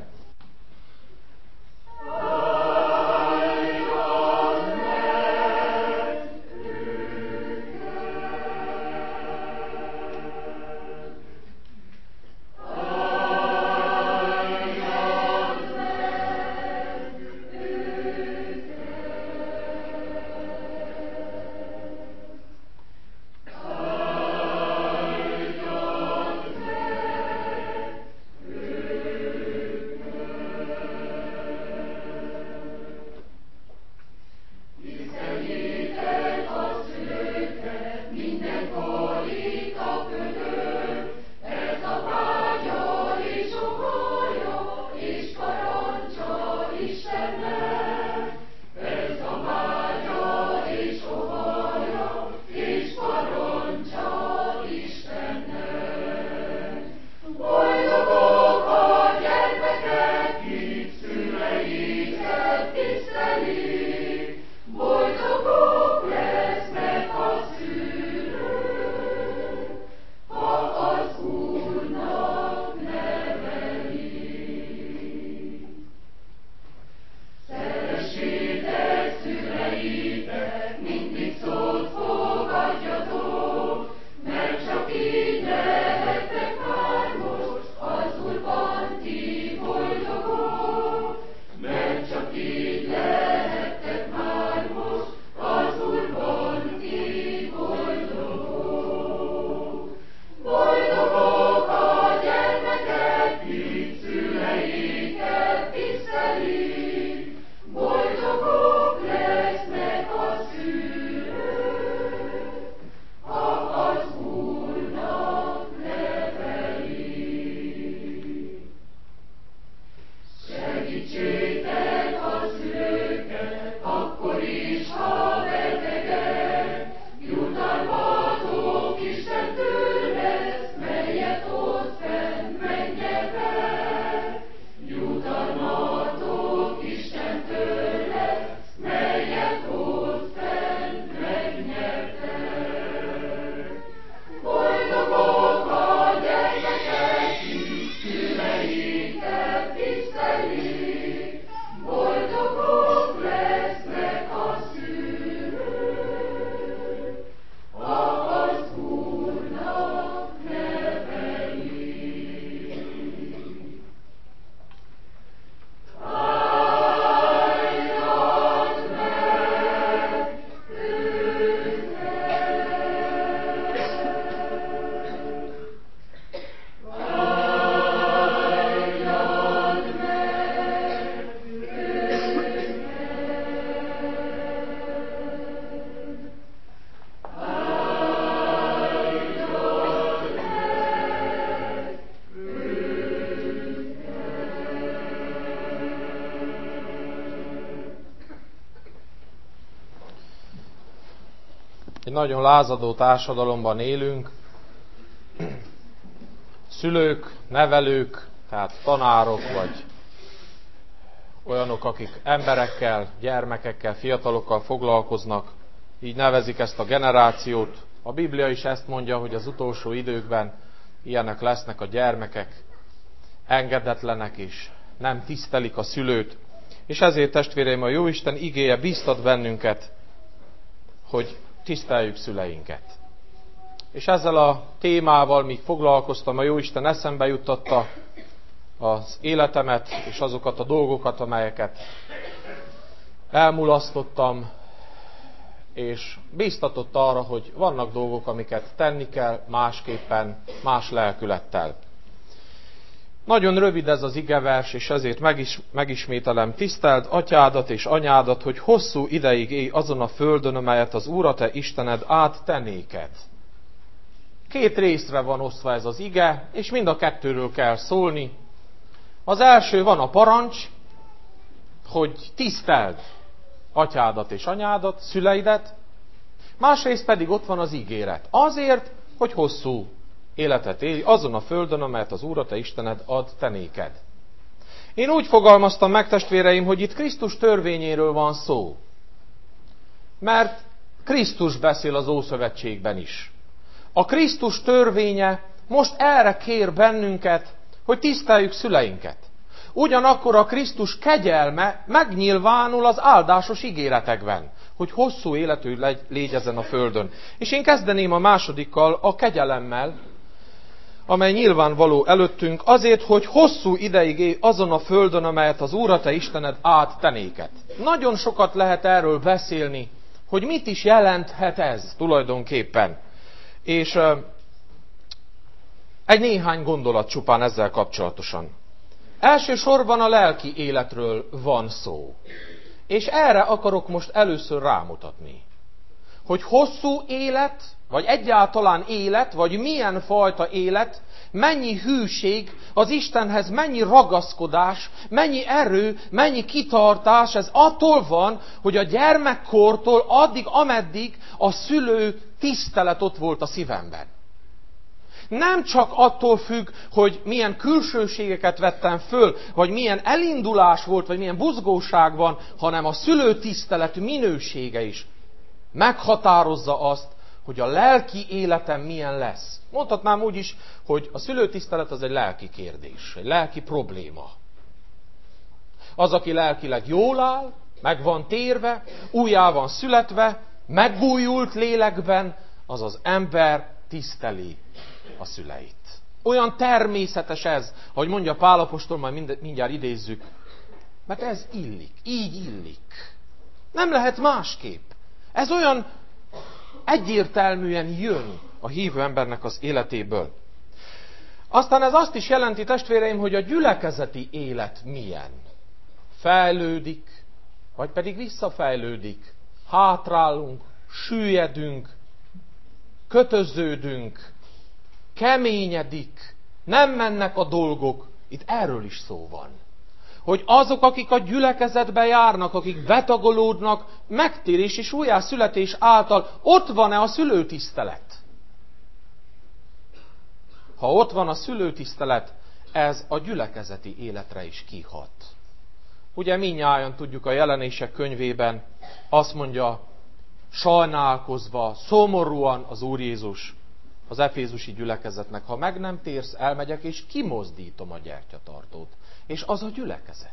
Egy nagyon lázadó társadalomban élünk. Szülők, nevelők, tehát tanárok, vagy olyanok, akik emberekkel, gyermekekkel, fiatalokkal foglalkoznak, így nevezik ezt a generációt. A Biblia is ezt mondja, hogy az utolsó időkben ilyenek lesznek a gyermekek, engedetlenek is, nem tisztelik a szülőt. És ezért, testvéreim, a Jóisten igéje biztat bennünket, hogy tiszteljük szüleinket. És ezzel a témával, míg foglalkoztam, a Jóisten eszembe juttatta az életemet, és azokat a dolgokat, amelyeket elmulasztottam, és bíztatott arra, hogy vannak dolgok, amiket tenni kell másképpen, más lelkülettel. Nagyon rövid ez az igevers, és ezért megismételem. Tiszteld atyádat és anyádat, hogy hosszú ideig élj azon a földön, amelyet az Úr a te Istened át te néked. Két részre van osztva ez az ige, és mind a kettőről kell szólni. Az első, van a parancs, hogy tiszteld atyádat és anyádat, szüleidet, másrészt pedig ott van az ígéret. Azért, hogy hosszú életet élj azon a földön, amelyet az Úr, a te Istened ad te néked. Én úgy fogalmaztam meg, testvéreim, hogy itt Krisztus törvényéről van szó. Mert Krisztus beszél az Ószövetségben is. A Krisztus törvénye most erre kér bennünket, hogy tiszteljük szüleinket. Ugyanakkor a Krisztus kegyelme megnyilvánul az áldásos ígéretekben, hogy hosszú életű légy ezen a földön. És én kezdeném a másodikkal, a kegyelemmel, amely nyilvánvaló előttünk, azért, hogy hosszú ideig élj azon a földön, amelyet az Úr, a te Istened át te néked. Nagyon sokat lehet erről beszélni, hogy mit is jelenthet ez tulajdonképpen. És egy néhány gondolat csupán ezzel kapcsolatosan. Elsősorban a lelki életről van szó. És erre akarok most először rámutatni. Hogy hosszú élet, vagy egyáltalán élet, vagy milyen fajta élet, mennyi hűség, az Istenhez mennyi ragaszkodás, mennyi erő, mennyi kitartás, ez attól van, hogy a gyermekkortól addig, ameddig a szülő tisztelet ott volt a szívemben. Nem csak attól függ, hogy milyen külsőségeket vettem föl, vagy milyen elindulás volt, vagy milyen buzgóság van, hanem a szülőtisztelet minősége is meghatározza azt, hogy a lelki életem milyen lesz. Mondhatnám úgy is, hogy a szülőtisztelet az egy lelki kérdés, egy lelki probléma. Az, aki lelkileg jól áll, meg van térve, újjá van születve, megújult lélekben, az az ember tiszteli a szüleit. Olyan természetes ez, ahogy mondja Pál apostol, majd mindjárt idézzük, mert ez illik, így illik. Nem lehet másképp. Ez olyan egyértelműen jön a hívő embernek az életéből. Aztán ez azt is jelenti, testvéreim, hogy a gyülekezeti élet milyen. Fejlődik, vagy pedig visszafejlődik. Hátrálunk, süllyedünk, kötöződünk, keményedik, nem mennek a dolgok. Itt erről is szó van. Hogy azok, akik a gyülekezetbe járnak, akik betagolódnak, megtérés és újjászületés által ott van-e a szülőtisztelet? Ha ott van a szülőtisztelet, ez a gyülekezeti életre is kihat. Ugye mindnyájan tudjuk, a Jelenések könyvében azt mondja, sajnálkozva, szomorúan az Úr Jézus az efézusi gyülekezetnek, ha meg nem térsz, elmegyek és kimozdítom a gyertyatartót. És az a gyülekezet.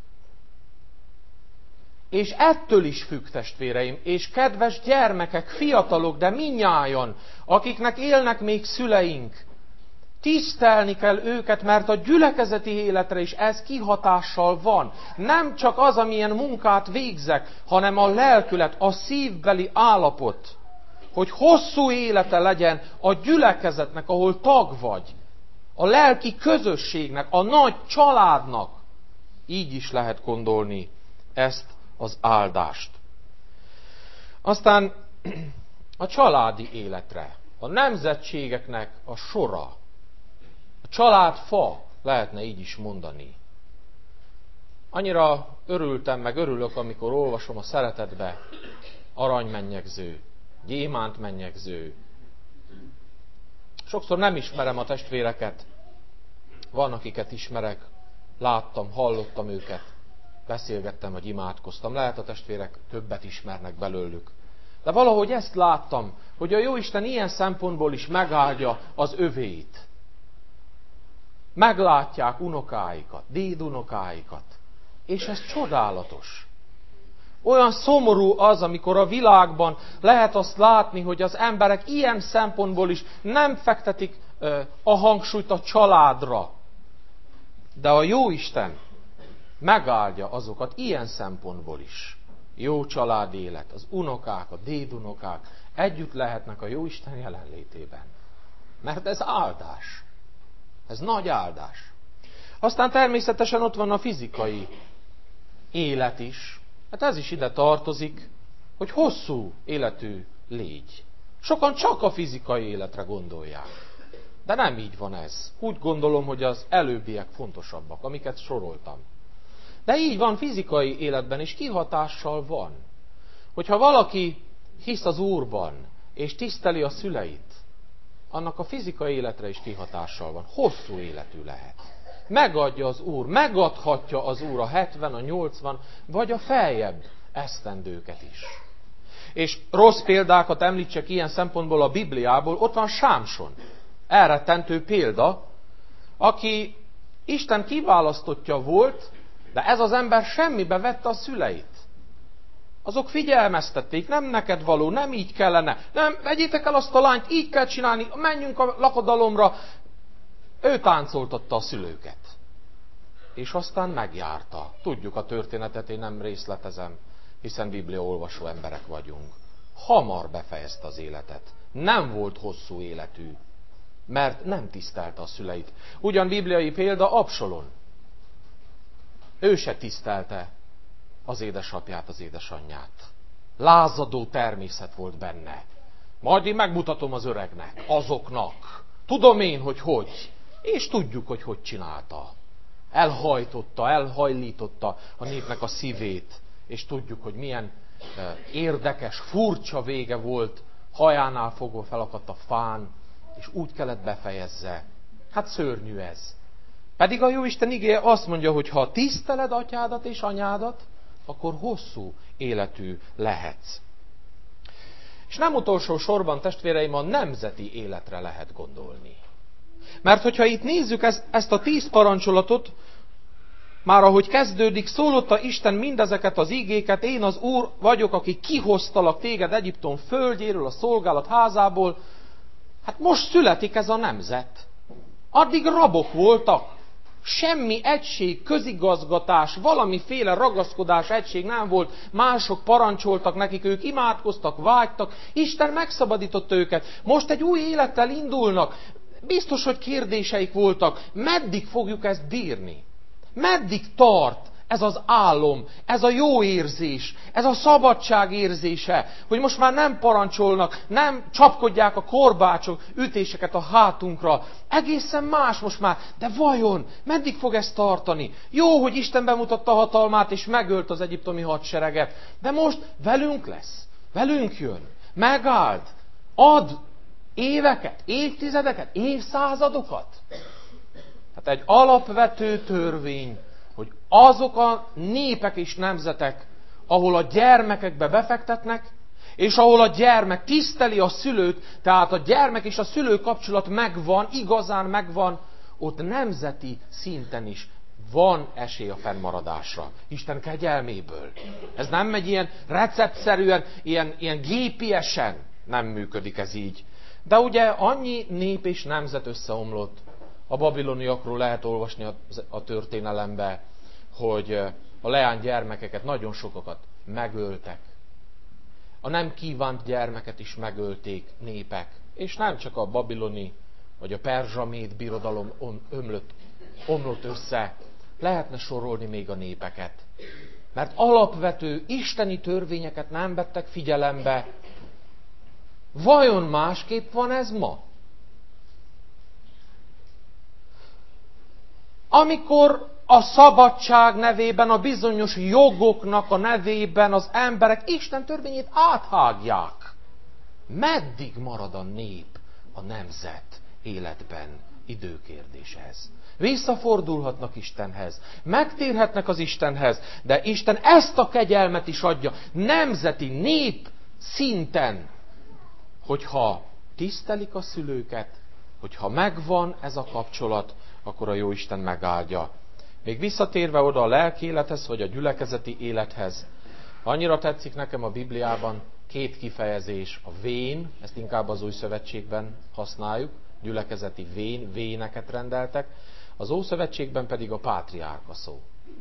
És ettől is függ, testvéreim, és kedves gyermekek, fiatalok, de mindnyájan, akiknek élnek még szüleink, tisztelni kell őket, mert a gyülekezeti életre is ez kihatással van. Nem csak az, amilyen munkát végzek, hanem a lelkület, a szívbeli állapot, hogy hosszú élete legyen a gyülekezetnek, ahol tag vagy, a lelki közösségnek, a nagy családnak. Így is lehet gondolni ezt az áldást. Aztán a családi életre, a nemzetségeknek a sora, a családfa, lehetne így is mondani. Annyira örültem, meg örülök, amikor olvasom a Szeretetbe, aranymennyegző, gyémántmennyegző. Sokszor nem ismerem a testvéreket. Van, akiket ismerek, láttam, hallottam őket, beszélgettem, vagy imádkoztam. Lehet, a testvérek többet ismernek belőlük. De valahogy ezt láttam, hogy a Jóisten ilyen szempontból is megáldja az övéit. Meglátják unokáikat, dédunokáikat. És ez csodálatos. Olyan szomorú az, amikor a világban lehet azt látni, hogy az emberek ilyen szempontból is nem fektetik a hangsúlyt a családra. De a Jóisten megáldja azokat ilyen szempontból is. Jó családélet, az unokák, a dédunokák együtt lehetnek a Jóisten jelenlétében. Mert ez áldás. Ez nagy áldás. Aztán természetesen ott van a fizikai élet is. Hát ez is ide tartozik, hogy hosszú életű légy. Sokan csak a fizikai életre gondolják. De nem így van ez. Úgy gondolom, hogy az előbbiek fontosabbak, amiket soroltam. De így van fizikai életben is, kihatással van. Hogyha valaki hisz az Úrban, és tiszteli a szüleit, annak a fizikai életre is kihatással van. Hosszú életű lehet. Megadja az Úr, megadhatja az Úr a 70, a 80, vagy a feljebb esztendőket is. És rossz példákat említsek ilyen szempontból a Bibliából, ott van Sámson. Elrettentő példa, aki Isten kiválasztottja volt, de ez az ember semmibe vette a szüleit. Azok figyelmeztették, nem neked való, nem így kellene, nem, vegyétek el azt a lányt, így kell csinálni, menjünk a lakodalomra. Ő táncoltatta a szülőket. És aztán megjárta. Tudjuk a történetet, én nem részletezem, hiszen bibliaolvasó emberek vagyunk. Hamar befejezte az életet. Nem volt hosszú életű, mert nem tisztelte a szüleit. Ugyan bibliai példa Absalon. Ő se tisztelte az édesapját, az édesanyját. Lázadó természet volt benne. Majd én megmutatom az öregnek, azoknak. Tudom én, hogy. És tudjuk, hogy csinálta. Elhajtotta, elhajlította a népnek a szívét. És tudjuk, hogy milyen érdekes, furcsa vége volt. Hajánál fogva felakadt a fán, és úgy kellett befejezze. Hát szörnyű ez. Pedig a Jóisten igéje azt mondja, hogy ha tiszteled atyádat és anyádat, akkor hosszú életű lehetsz. És nem utolsó sorban, testvéreim, a nemzeti életre lehet gondolni. Mert hogyha itt nézzük ezt a 10 parancsolatot, már ahogy kezdődik, szólotta Isten mindezeket az igéket, én az Úr vagyok, aki kihoztalak téged Egyiptom földjéről, a szolgálat házából. Hát most születik ez a nemzet. Addig rabok voltak. Semmi egység, közigazgatás, valamiféle ragaszkodás egység nem volt. Mások parancsoltak nekik, ők imádkoztak, vágytak. Isten megszabadította őket. Most egy új élettel indulnak. Biztos, hogy kérdéseik voltak. Meddig fogjuk ezt bírni? Meddig tart ez az álom, ez a jó érzés, ez a szabadság érzése, hogy most már nem parancsolnak, nem csapkodják a korbácsok ütéseket a hátunkra. Egészen más most már, de vajon meddig fog ez tartani? Jó, hogy Isten bemutatta a hatalmát és megölt az egyiptomi hadsereget, de most velünk lesz, velünk jön, megáld, ad éveket, évtizedeket, évszázadokat. Hát egy alapvető törvény, hogy azok a népek és nemzetek, ahol a gyermekekbe befektetnek, és ahol a gyermek tiszteli a szülőt, tehát a gyermek és a szülő kapcsolat megvan, igazán megvan, ott nemzeti szinten is van esély a fennmaradásra. Isten kegyelméből. Ez nem megy ilyen receptszerűen, ilyen gépiesen. Nem működik ez így. De ugye annyi nép és nemzet összeomlott. A babiloniakról lehet olvasni a történelembe, hogy a leánygyermekeket, nagyon sokakat megöltek. A nem kívánt gyermeket is megölték népek. És nem csak a babiloni, vagy a perzsaméd birodalom omlott össze. Lehetne sorolni még a népeket. Mert alapvető isteni törvényeket nem vettek figyelembe. Vajon másképp van ez ma? Amikor a szabadság nevében, a bizonyos jogoknak a nevében az emberek Isten törvényét áthágják. Meddig marad a nép, a nemzet életben? Időkérdés ez. Visszafordulhatnak Istenhez, megtérhetnek az Istenhez, de Isten ezt a kegyelmet is adja nemzeti, nép szinten, hogyha tisztelik a szülőket, hogyha megvan ez a kapcsolat, akkor a Jóisten megáldja. Még visszatérve oda a lelki élethez, vagy a gyülekezeti élethez, annyira tetszik nekem a Bibliában 2 kifejezés, a vén, ezt inkább az Új Szövetségben használjuk, gyülekezeti véneket rendeltek, az Ószövetségben pedig a pátriárka szó.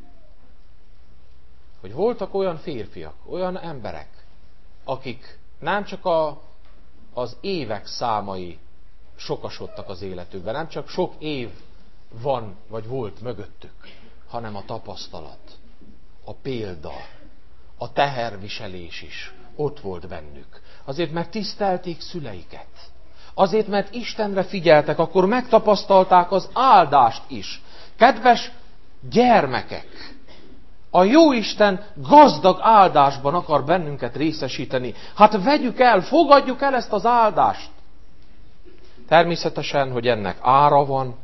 Hogy voltak olyan férfiak, olyan emberek, akik nem csak az évek számai sokasodtak az életükben, nem csak sok év van, vagy volt mögöttük, hanem a tapasztalat, a példa, a teherviselés is ott volt bennük. Azért, mert tisztelték szüleiket. Azért, mert Istenre figyeltek, akkor megtapasztalták az áldást is. Kedves gyermekek, a Jóisten gazdag áldásban akar bennünket részesíteni. Hát vegyük el, fogadjuk el ezt az áldást. Természetesen, hogy ennek ára van,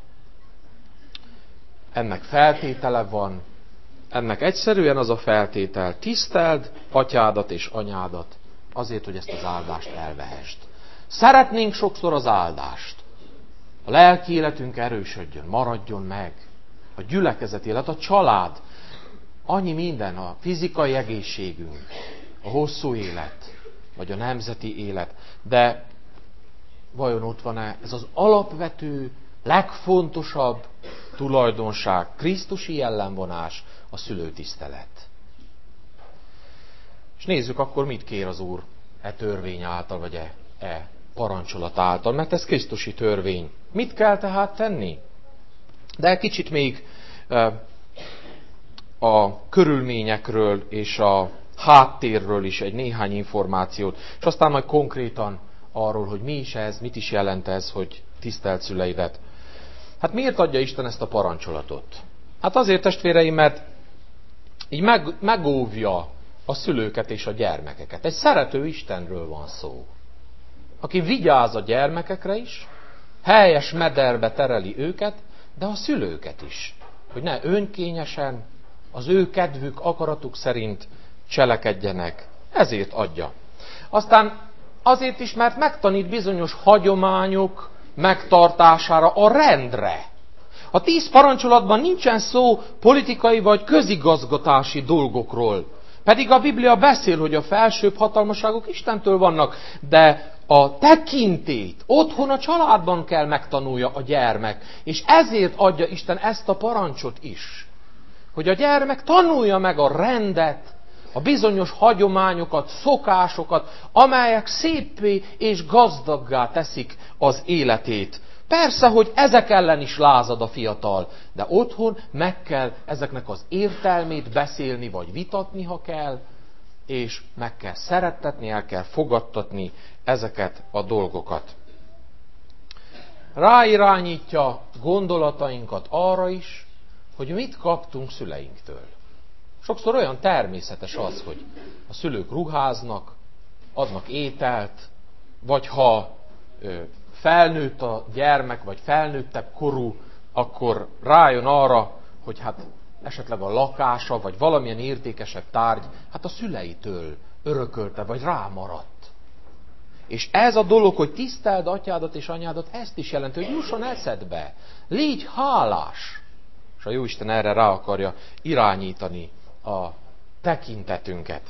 ennek feltétele van, ennek egyszerűen az a feltétel: tiszteld atyádat és anyádat azért, hogy ezt az áldást elvehest. Szeretnénk sokszor az áldást. A lelki életünk erősödjön, maradjon meg. A gyülekezet élet, a család, annyi minden, a fizikai egészségünk, a hosszú élet, vagy a nemzeti élet. De vajon ott van-e ez az alapvető, legfontosabb tulajdonság, krisztusi jellemvonás, a szülőtisztelet? És nézzük akkor, mit kér az Úr e törvény által, vagy e parancsolat által, mert ez krisztusi törvény. Mit kell tehát tenni? De kicsit még a körülményekről és a háttérről is egy néhány információt, és aztán majd konkrétan arról, hogy mi is ez, mit is jelent ez, hogy tisztelt szüleidet. Hát miért adja Isten ezt a parancsolatot? Hát azért, testvéreim, mert így megóvja a szülőket és a gyermekeket. Egy szerető Istenről van szó, aki vigyáz a gyermekekre is, helyes mederbe tereli őket, de a szülőket is, hogy ne önkényesen, az ő kedvük, akaratuk szerint cselekedjenek. Ezért adja. Aztán azért is, mert megtanít bizonyos hagyományok megtartására, a rendre. A 10 parancsolatban nincsen szó politikai vagy közigazgatási dolgokról. Pedig a Biblia beszél, hogy a felsőbb hatalmaságok Istentől vannak, de a tekintét otthon, a családban kell megtanulja a gyermek. És ezért adja Isten ezt a parancsot is. Hogy a gyermek tanulja meg a rendet, a bizonyos hagyományokat, szokásokat, amelyek széppé és gazdaggá teszik az életét. Persze, hogy ezek ellen is lázad a fiatal, de otthon meg kell ezeknek az értelmét beszélni, vagy vitatni, ha kell, és meg kell szerettetni, el kell fogadtatni ezeket a dolgokat. Ráirányítja gondolatainkat arra is, hogy mit kaptunk szüleinktől. Sokszor olyan természetes az, hogy a szülők ruháznak, adnak ételt, vagy ha felnőtt a gyermek, vagy felnőttebb korú, akkor rájön arra, hogy hát esetleg a lakása, vagy valamilyen értékesebb tárgy, hát a szüleitől örökölte, vagy rámaradt. És ez a dolog, hogy tiszteld atyádat és anyádat, ezt is jelenti, hogy jusson eszedbe. Légy hálás. És a Jóisten erre rá akarja irányítani a tekintetünket.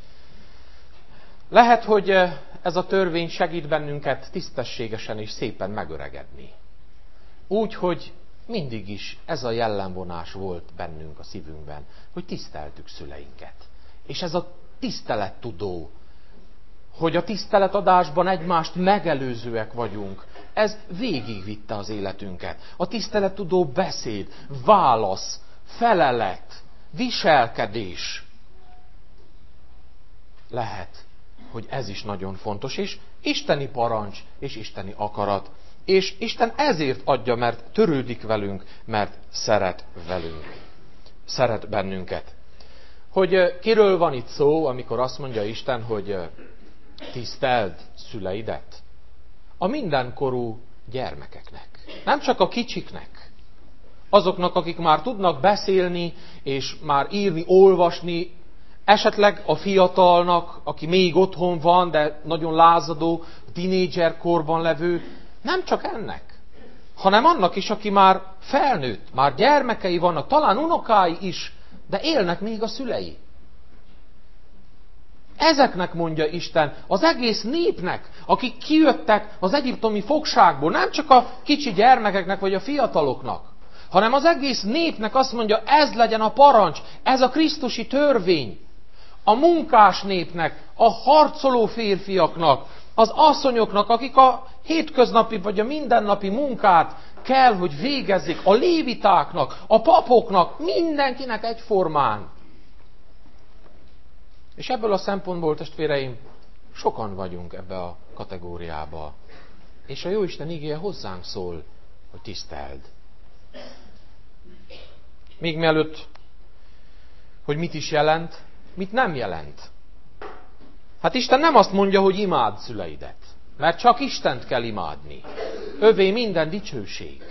Lehet, hogy ez a törvény segít bennünket tisztességesen és szépen megöregedni. Úgy, hogy mindig is ez a jellemvonás volt bennünk a szívünkben, hogy tiszteltük szüleinket. És ez a tisztelettudó, hogy a tiszteletadásban egymást megelőzőek vagyunk, ez végigvitte az életünket. A tisztelettudó beszéd, válasz, felelet, viselkedés. Lehet, hogy ez is nagyon fontos, és isteni parancs, és isteni akarat. És Isten ezért adja, mert törődik velünk, mert szeret velünk. Szeret bennünket. Hogy kiről van itt szó, amikor azt mondja Isten, hogy tiszteld szüleidet? A mindenkorú gyermekeknek. Nem csak a kicsiknek. Azoknak, akik már tudnak beszélni, és már írni, olvasni, esetleg a fiatalnak, aki még otthon van, de nagyon lázadó, tínédzser korban levő, nem csak ennek, hanem annak is, aki már felnőtt, már gyermekei vannak, talán unokái is, de élnek még a szülei. Ezeknek mondja Isten, az egész népnek, akik kijöttek az egyiptomi fogságból, nem csak a kicsi gyermekeknek vagy a fiataloknak, hanem az egész népnek azt mondja, ez legyen a parancs, ez a krisztusi törvény. A munkás népnek, a harcoló férfiaknak, az asszonyoknak, akik a hétköznapi vagy a mindennapi munkát kell, hogy végezzék, a lévitáknak, a papoknak, mindenkinek egyformán. És ebből a szempontból, testvéreim, sokan vagyunk ebbe a kategóriába. És a Jóisten igéje hozzánk szól, hogy tiszteld. Még mielőtt, hogy mit is jelent, mit nem jelent. Hát Isten nem azt mondja, hogy imádd szüleidet, mert csak Istent kell imádni. Övé minden dicsőség.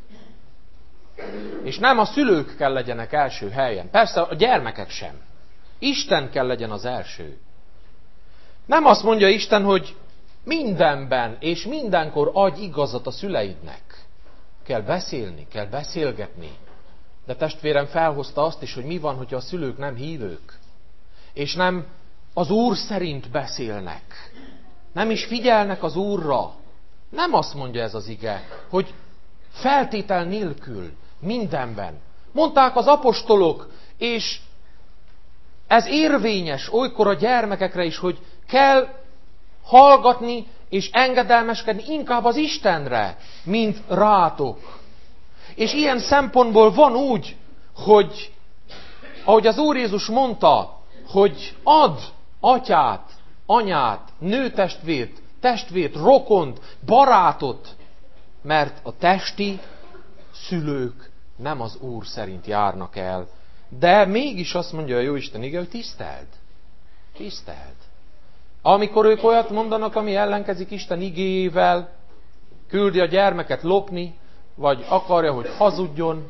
És nem a szülők kell legyenek első helyen. Persze a gyermekek sem. Isten kell legyen az első. Nem azt mondja Isten, hogy mindenben és mindenkor adj igazat a szüleidnek. Kell beszélni, kell beszélgetni. De testvérem felhozta azt is, hogy mi van, hogyha a szülők nem hívők. És nem az Úr szerint beszélnek. Nem is figyelnek az Úrra. Nem azt mondja ez az ige, hogy feltétel nélkül, mindenben. Mondták az apostolok, és ez érvényes olykor a gyermekekre is, hogy kell hallgatni és engedelmeskedni inkább az Istenre, mint rátok. És ilyen szempontból van úgy, hogy ahogy az Úr Jézus mondta, hogy add atyát, anyát, nőtestvért, testvért, rokont, barátot, mert a testi szülők nem az Úr szerint járnak el. De mégis azt mondja a Jóisten ige, hogy tiszteld. Tiszteld. Amikor ők olyat mondanak, ami ellenkezik Isten igéjével, küldi a gyermeket lopni, vagy akarja, hogy hazudjon,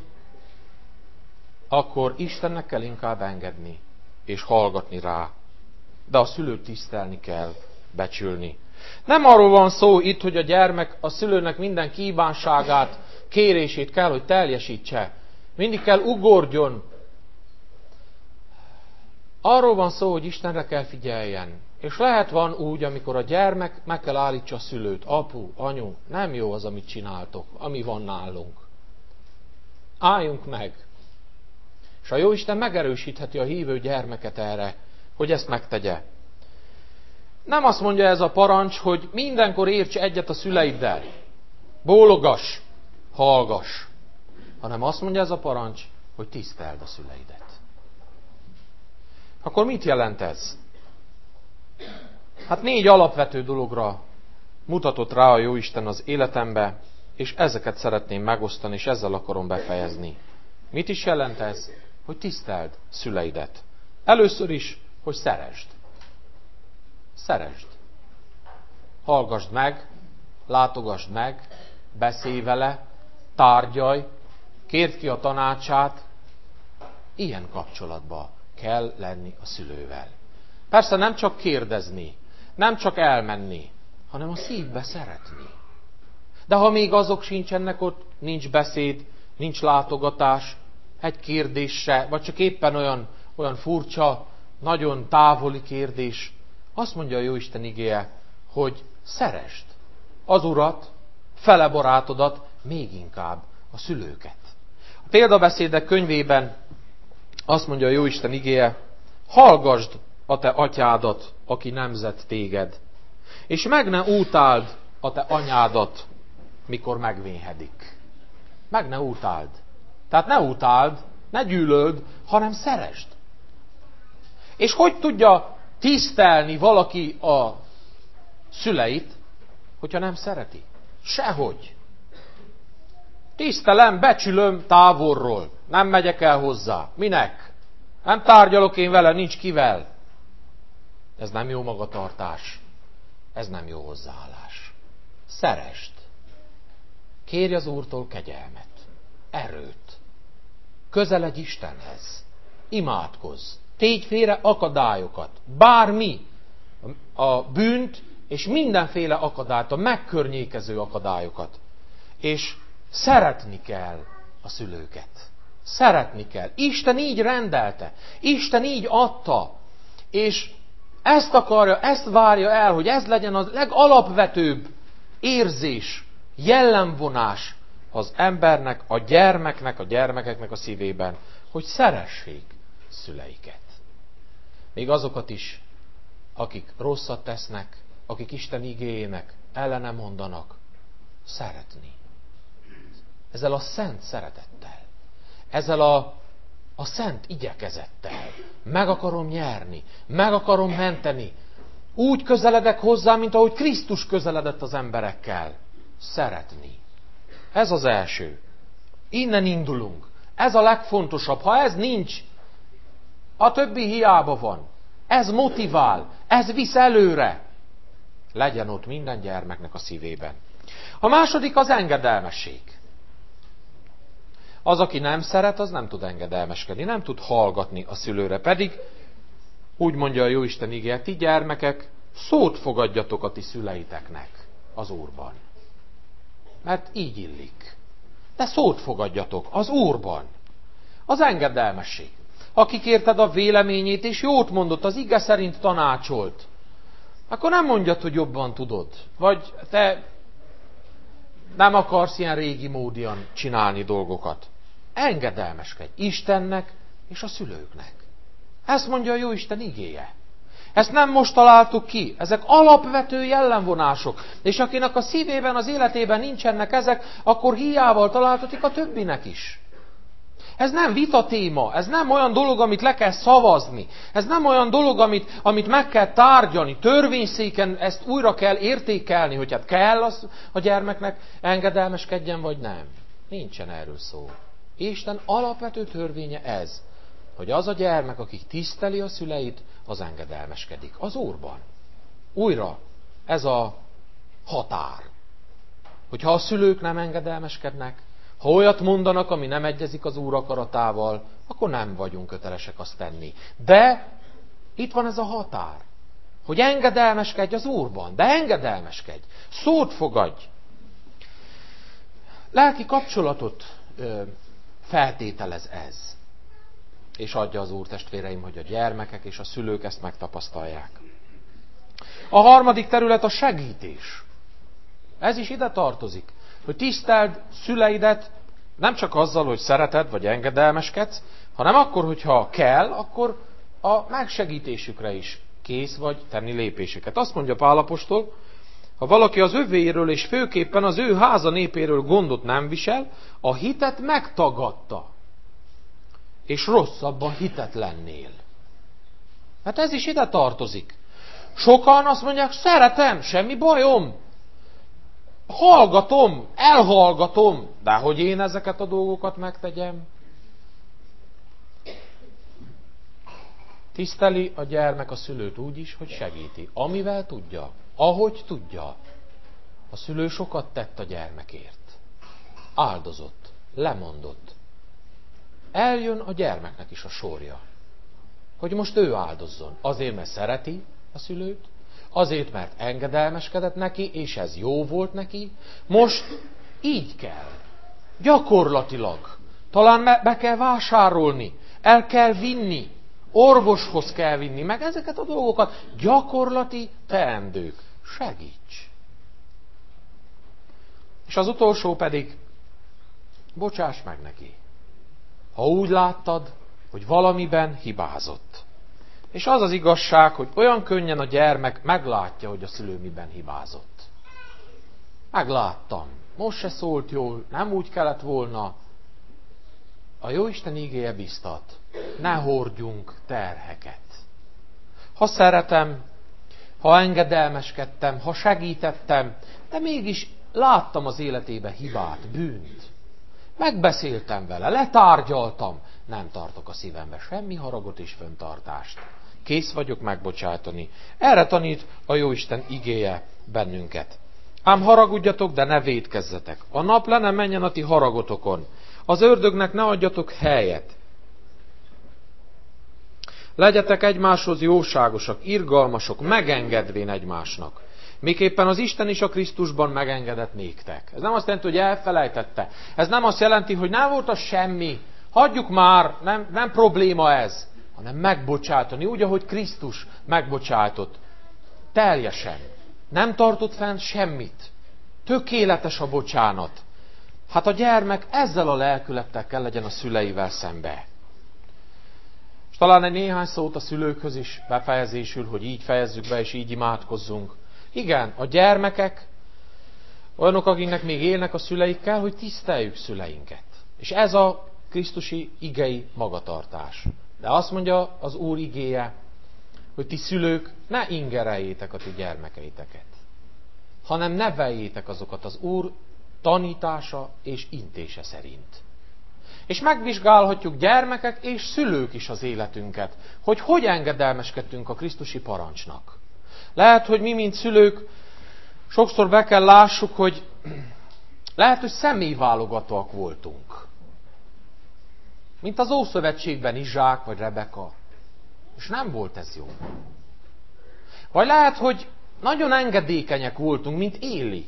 akkor Istennek kell inkább engedni, és hallgatni rá. De a szülőt tisztelni kell, becsülni. Nem arról van szó itt, hogy a gyermek a szülőnek minden kívánságát, kérését kell, hogy teljesítse. Mindig kell ugorjon. Arról van szó, hogy Istenre kell figyeljen. És lehet van úgy, amikor a gyermek meg kell állítsa a szülőt. Apu, anyu, nem jó az, amit csináltok, ami van nálunk. Álljunk meg. És a Jóisten megerősítheti a hívő gyermeket erre, hogy ezt megtegye. Nem azt mondja ez a parancs, hogy mindenkor érts egyet a szüleiddel. Bólogass, hallgass. Hanem azt mondja ez a parancs, hogy tiszteld a szüleidet. Akkor mit jelent ez? Hát 4 alapvető dologra mutatott rá a Jóisten az életembe, és ezeket szeretném megosztani, és ezzel akarom befejezni. Mit is jelent ez? Hogy tiszteld szüleidet. Először is, hogy szeresd. Szeresd. Hallgasd meg, látogasd meg, beszélj vele, tárgyalj, kérd ki a tanácsát. Ilyen kapcsolatban kell lenni a szülővel. Persze nem csak kérdezni, nem csak elmenni, hanem a szívbe szeretni. De ha még azok sincsenek ott, nincs beszéd, nincs látogatás, egy kérdésre, vagy csak éppen olyan furcsa, nagyon távoli kérdés, azt mondja a Jóisten igéje, hogy szeresd az Urat, fele barátodat, még inkább a szülőket. A példabeszédek könyvében azt mondja a Jóisten igéje, hallgasd a te atyádat, aki nemzett téged, és meg ne utáld a te anyádat, mikor megvénhedik. Meg ne utáld. Tehát ne utáld, ne gyűlöld, hanem szeresd. És hogy tudja tisztelni valaki a szüleit, hogyha nem szereti? Sehogy. Tisztelem, becsülöm távolról. Nem megyek el hozzá. Minek? Nem tárgyalok én vele, nincs kivel. Ez nem jó magatartás. Ez nem jó hozzáállás. Szeresd. Kérj az Úrtól kegyelmet, erőt. Közeledj Istenhez. Imádkozz. Tégy félre akadályokat. Bármi. A bűnt és mindenféle akadályt, a megkörnyékező akadályokat. És szeretni kell a szülőket. Szeretni kell. Isten így rendelte. Isten így adta. És ezt akarja, ezt várja el, hogy ez legyen a legalapvetőbb érzés, jellemvonás az embernek, a gyermeknek, a gyermekeknek a szívében, hogy szeressék szüleiket. Még azokat is, akik rosszat tesznek, akik Isten igéjének ellene mondanak, szeretni. Ezzel a szent szeretettel, ezzel a szent igyekezettel, meg akarom nyerni, meg akarom menteni. Úgy közeledek hozzá, mint ahogy Krisztus közeledett az emberekkel. Szeretni. Ez az első. Innen indulunk. Ez a legfontosabb. Ha ez nincs, a többi hiába van. Ez motivál, ez visz előre. Legyen ott minden gyermeknek a szívében. A második az engedelmesség. Az, aki nem szeret, az nem tud engedelmeskedni, nem tud hallgatni a szülőre. Pedig, úgy mondja a Jóisten igéje, ti gyermekek, szót fogadjatok a ti szüleiteknek az Úrban. Mert így illik. De szót fogadjatok az Úrban. Az engedelmesség. Aki kérted a véleményét, és jót mondott, az ige szerint tanácsolt, akkor nem mondjad, hogy jobban tudod. Vagy te nem akarsz ilyen régi módian csinálni dolgokat. Engedelmeskedj Istennek és a szülőknek. Ezt mondja a Jóisten igéje. Ezt nem most találtuk ki. Ezek alapvető jellemvonások. És akinek a szívében, az életében nincsenek ezek, akkor hiával találtatik a többinek is. Ez nem vita téma, ez nem olyan dolog, amit le kell szavazni. Ez nem olyan dolog, amit meg kell tárgyalni. Törvényszéken ezt újra kell értékelni, hogy hát kell a gyermeknek engedelmeskedjen, vagy nem. Nincsen erről szó. Isten alapvető törvénye ez, hogy az a gyermek, aki tiszteli a szüleit, az engedelmeskedik az Úrban. Újra, ez a határ. Hogyha a szülők nem engedelmeskednek, ha olyat mondanak, ami nem egyezik az Úr akaratával, akkor nem vagyunk kötelesek azt tenni. De itt van ez a határ, hogy engedelmeskedj az Úrban, de engedelmeskedj, szót fogadj. Lelki kapcsolatot feltételez ez. És adja az Úr, testvéreim, hogy a gyermekek és a szülők ezt megtapasztalják. A harmadik terület a segítés. Ez is ide tartozik. Hogy tiszteld szüleidet nem csak azzal, hogy szereted vagy engedelmeskedsz, hanem akkor, hogyha kell, akkor a megsegítésükre is kész vagy tenni lépéseket. Azt mondja Pál apostol, ha valaki az övéről és főképpen az ő háza népéről gondot nem visel, a hitet megtagadta. És rosszabban hitetlennél. Hát ez is ide tartozik. Sokan azt mondják, szeretem, semmi bajom. Hallgatom, elhallgatom, de hogy én ezeket a dolgokat megtegyem? Tiszteli a gyermek a szülőt úgy is, hogy segíti. Amivel tudja, ahogy tudja. A szülő sokat tett a gyermekért. Áldozott, lemondott. Eljön a gyermeknek is a sorja, hogy most ő áldozzon. Azért, mert szereti a szülőt, azért, mert engedelmeskedett neki, és ez jó volt neki. Most így kell. Gyakorlatilag. Talán be kell vásárolni, el kell vinni, orvoshoz kell vinni, meg ezeket a dolgokat. Gyakorlati teendők. Segíts! És az utolsó pedig, bocsáss meg neki. Ha úgy láttad, hogy valamiben hibázott. És az az igazság, hogy olyan könnyen a gyermek meglátja, hogy a szülő miben hibázott. Megláttam. Most se szólt jól, nem úgy kellett volna. A Jóisten igéje biztat. Ne hordjunk terheket. Ha szeretem, ha engedelmeskedtem, ha segítettem, de mégis láttam az életébe hibát, bűnt. Megbeszéltem vele, letárgyaltam, nem tartok a szívembe semmi haragot és fenntartást. Kész vagyok megbocsátani. Erre tanít a Jóisten igéje bennünket. Ám haragudjatok, de ne vétkezzetek. A nap le nem menjen a ti haragotokon. Az ördögnek ne adjatok helyet. Legyetek egymáshoz jóságosak, irgalmasok, megengedvén egymásnak. Miképpen az Isten is a Krisztusban megengedett néktek. Ez nem azt jelenti, hogy elfelejtette. Ez nem azt jelenti, hogy nem volt az semmi. Hagyjuk már, nem probléma ez. Hanem megbocsátani, úgy, ahogy Krisztus megbocsátott. Teljesen. Nem tartott fenn semmit. Tökéletes a bocsánat. Hát a gyermek ezzel a lelkülettel kell legyen a szüleivel szembe. És talán egy néhány szót a szülőkhöz is befejezésül, hogy így fejezzük be, és így imádkozzunk. Igen, a gyermekek, olyanok, akiknek még élnek a szüleikkel, hogy tiszteljük szüleinket. És ez a krisztusi igei magatartás. De azt mondja az Úr igéje, hogy ti szülők ne ingereljétek a ti gyermekeiteket, hanem neveljétek azokat az Úr tanítása és intése szerint. És megvizsgálhatjuk gyermekek és szülők is az életünket, hogy engedelmeskedtünk a krisztusi parancsnak. Lehet, hogy mi, mint szülők, sokszor be kell lássuk, hogy lehet, hogy személyválogatóak voltunk. Mint az Ószövetségben Izsák vagy Rebeka. És nem volt ez jó. Vagy lehet, hogy nagyon engedékenyek voltunk, mint Éli.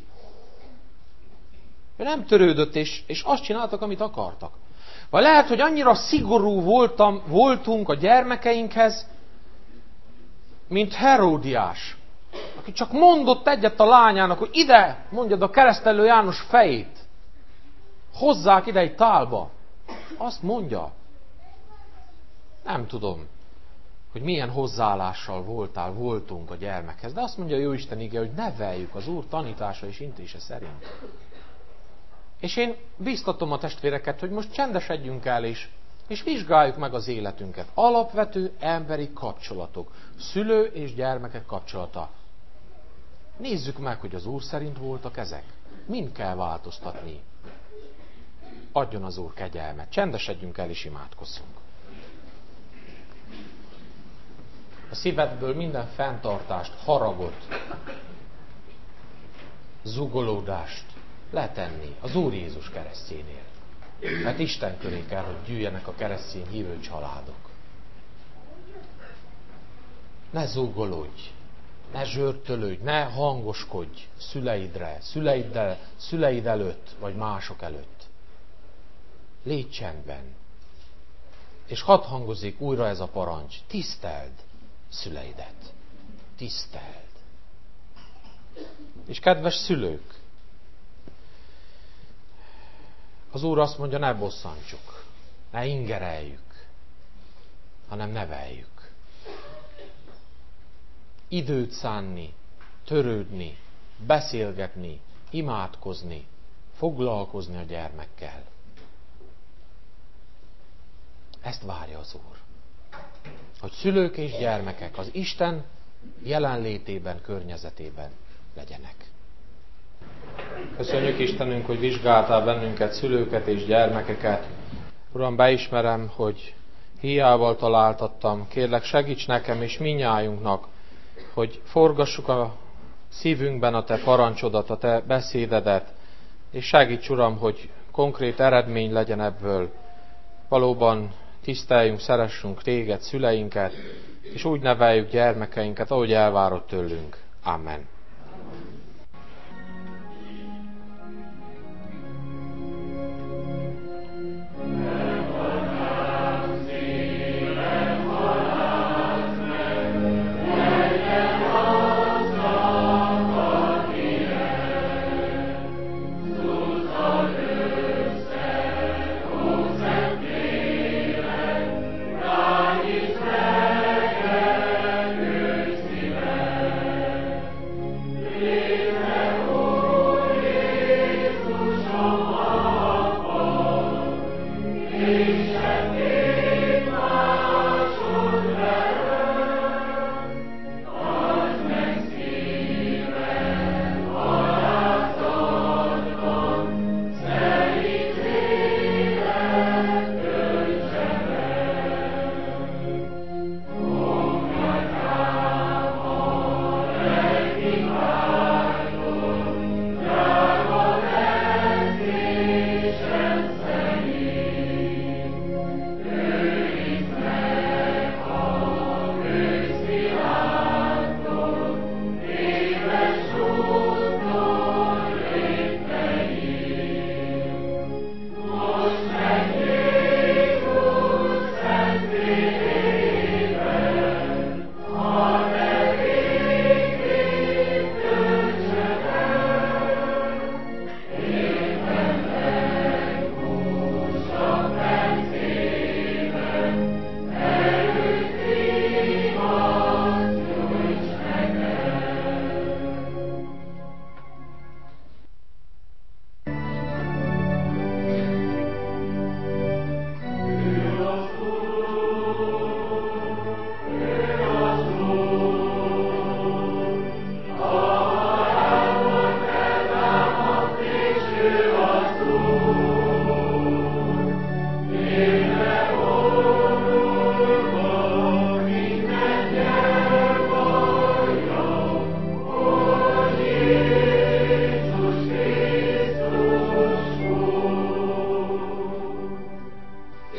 Ő nem törődött, és azt csináltak, amit akartak. Vagy lehet, hogy annyira szigorú voltunk a gyermekeinkhez, mint Heródiás, aki csak mondott egyet a lányának, hogy ide mondjad a keresztelő János fejét. Hozzák ide egy tálba. Azt mondja. Nem tudom, hogy milyen hozzáállással voltunk a gyermekhez, de azt mondja a Jóisten ige, hogy neveljük az Úr tanítása és intése szerint. És én biztatom a testvéreket, hogy most csendesedjünk el, és vizsgáljuk meg az életünket. Alapvető emberi kapcsolatok. Szülő és gyermekek kapcsolata. Nézzük meg, hogy az Úr szerint voltak ezek. Mind kell változtatni. Adjon az Úr kegyelmet. Csendesedjünk el és imádkozzunk. A szívedből minden fenntartást, haragot, zugolódást letenni az Úr Jézus keresztjénél. Mert Isten köré kell, hogy gyűjjenek a keresztény hívő családok. Ne zúgolódj, ne zsörtölődj, ne hangoskodj szüleidre, szüleid előtt, vagy mások előtt. Légy csendben. És hadd hangozik újra ez a parancs. Tiszteld szüleidet. Tiszteld. És kedves szülők, az Úr azt mondja, ne bosszantsuk, ne ingereljük, hanem neveljük. Időt szánni, törődni, beszélgetni, imádkozni, foglalkozni a gyermekkel. Ezt várja az Úr. Hogy szülők és gyermekek az Isten jelenlétében, környezetében legyenek. Köszönjük Istenünk, hogy vizsgáltál bennünket, szülőket és gyermekeket. Uram, beismerem, hogy hiával találtattam. Kérlek, segíts nekem és mindnyájunknak, hogy forgassuk a szívünkben a Te parancsodat, a Te beszédedet, és segíts, Uram, hogy konkrét eredmény legyen ebből. Valóban tiszteljünk, szeressünk Téged, szüleinket, és úgy neveljük gyermekeinket, ahogy elvárod tőlünk. Amen.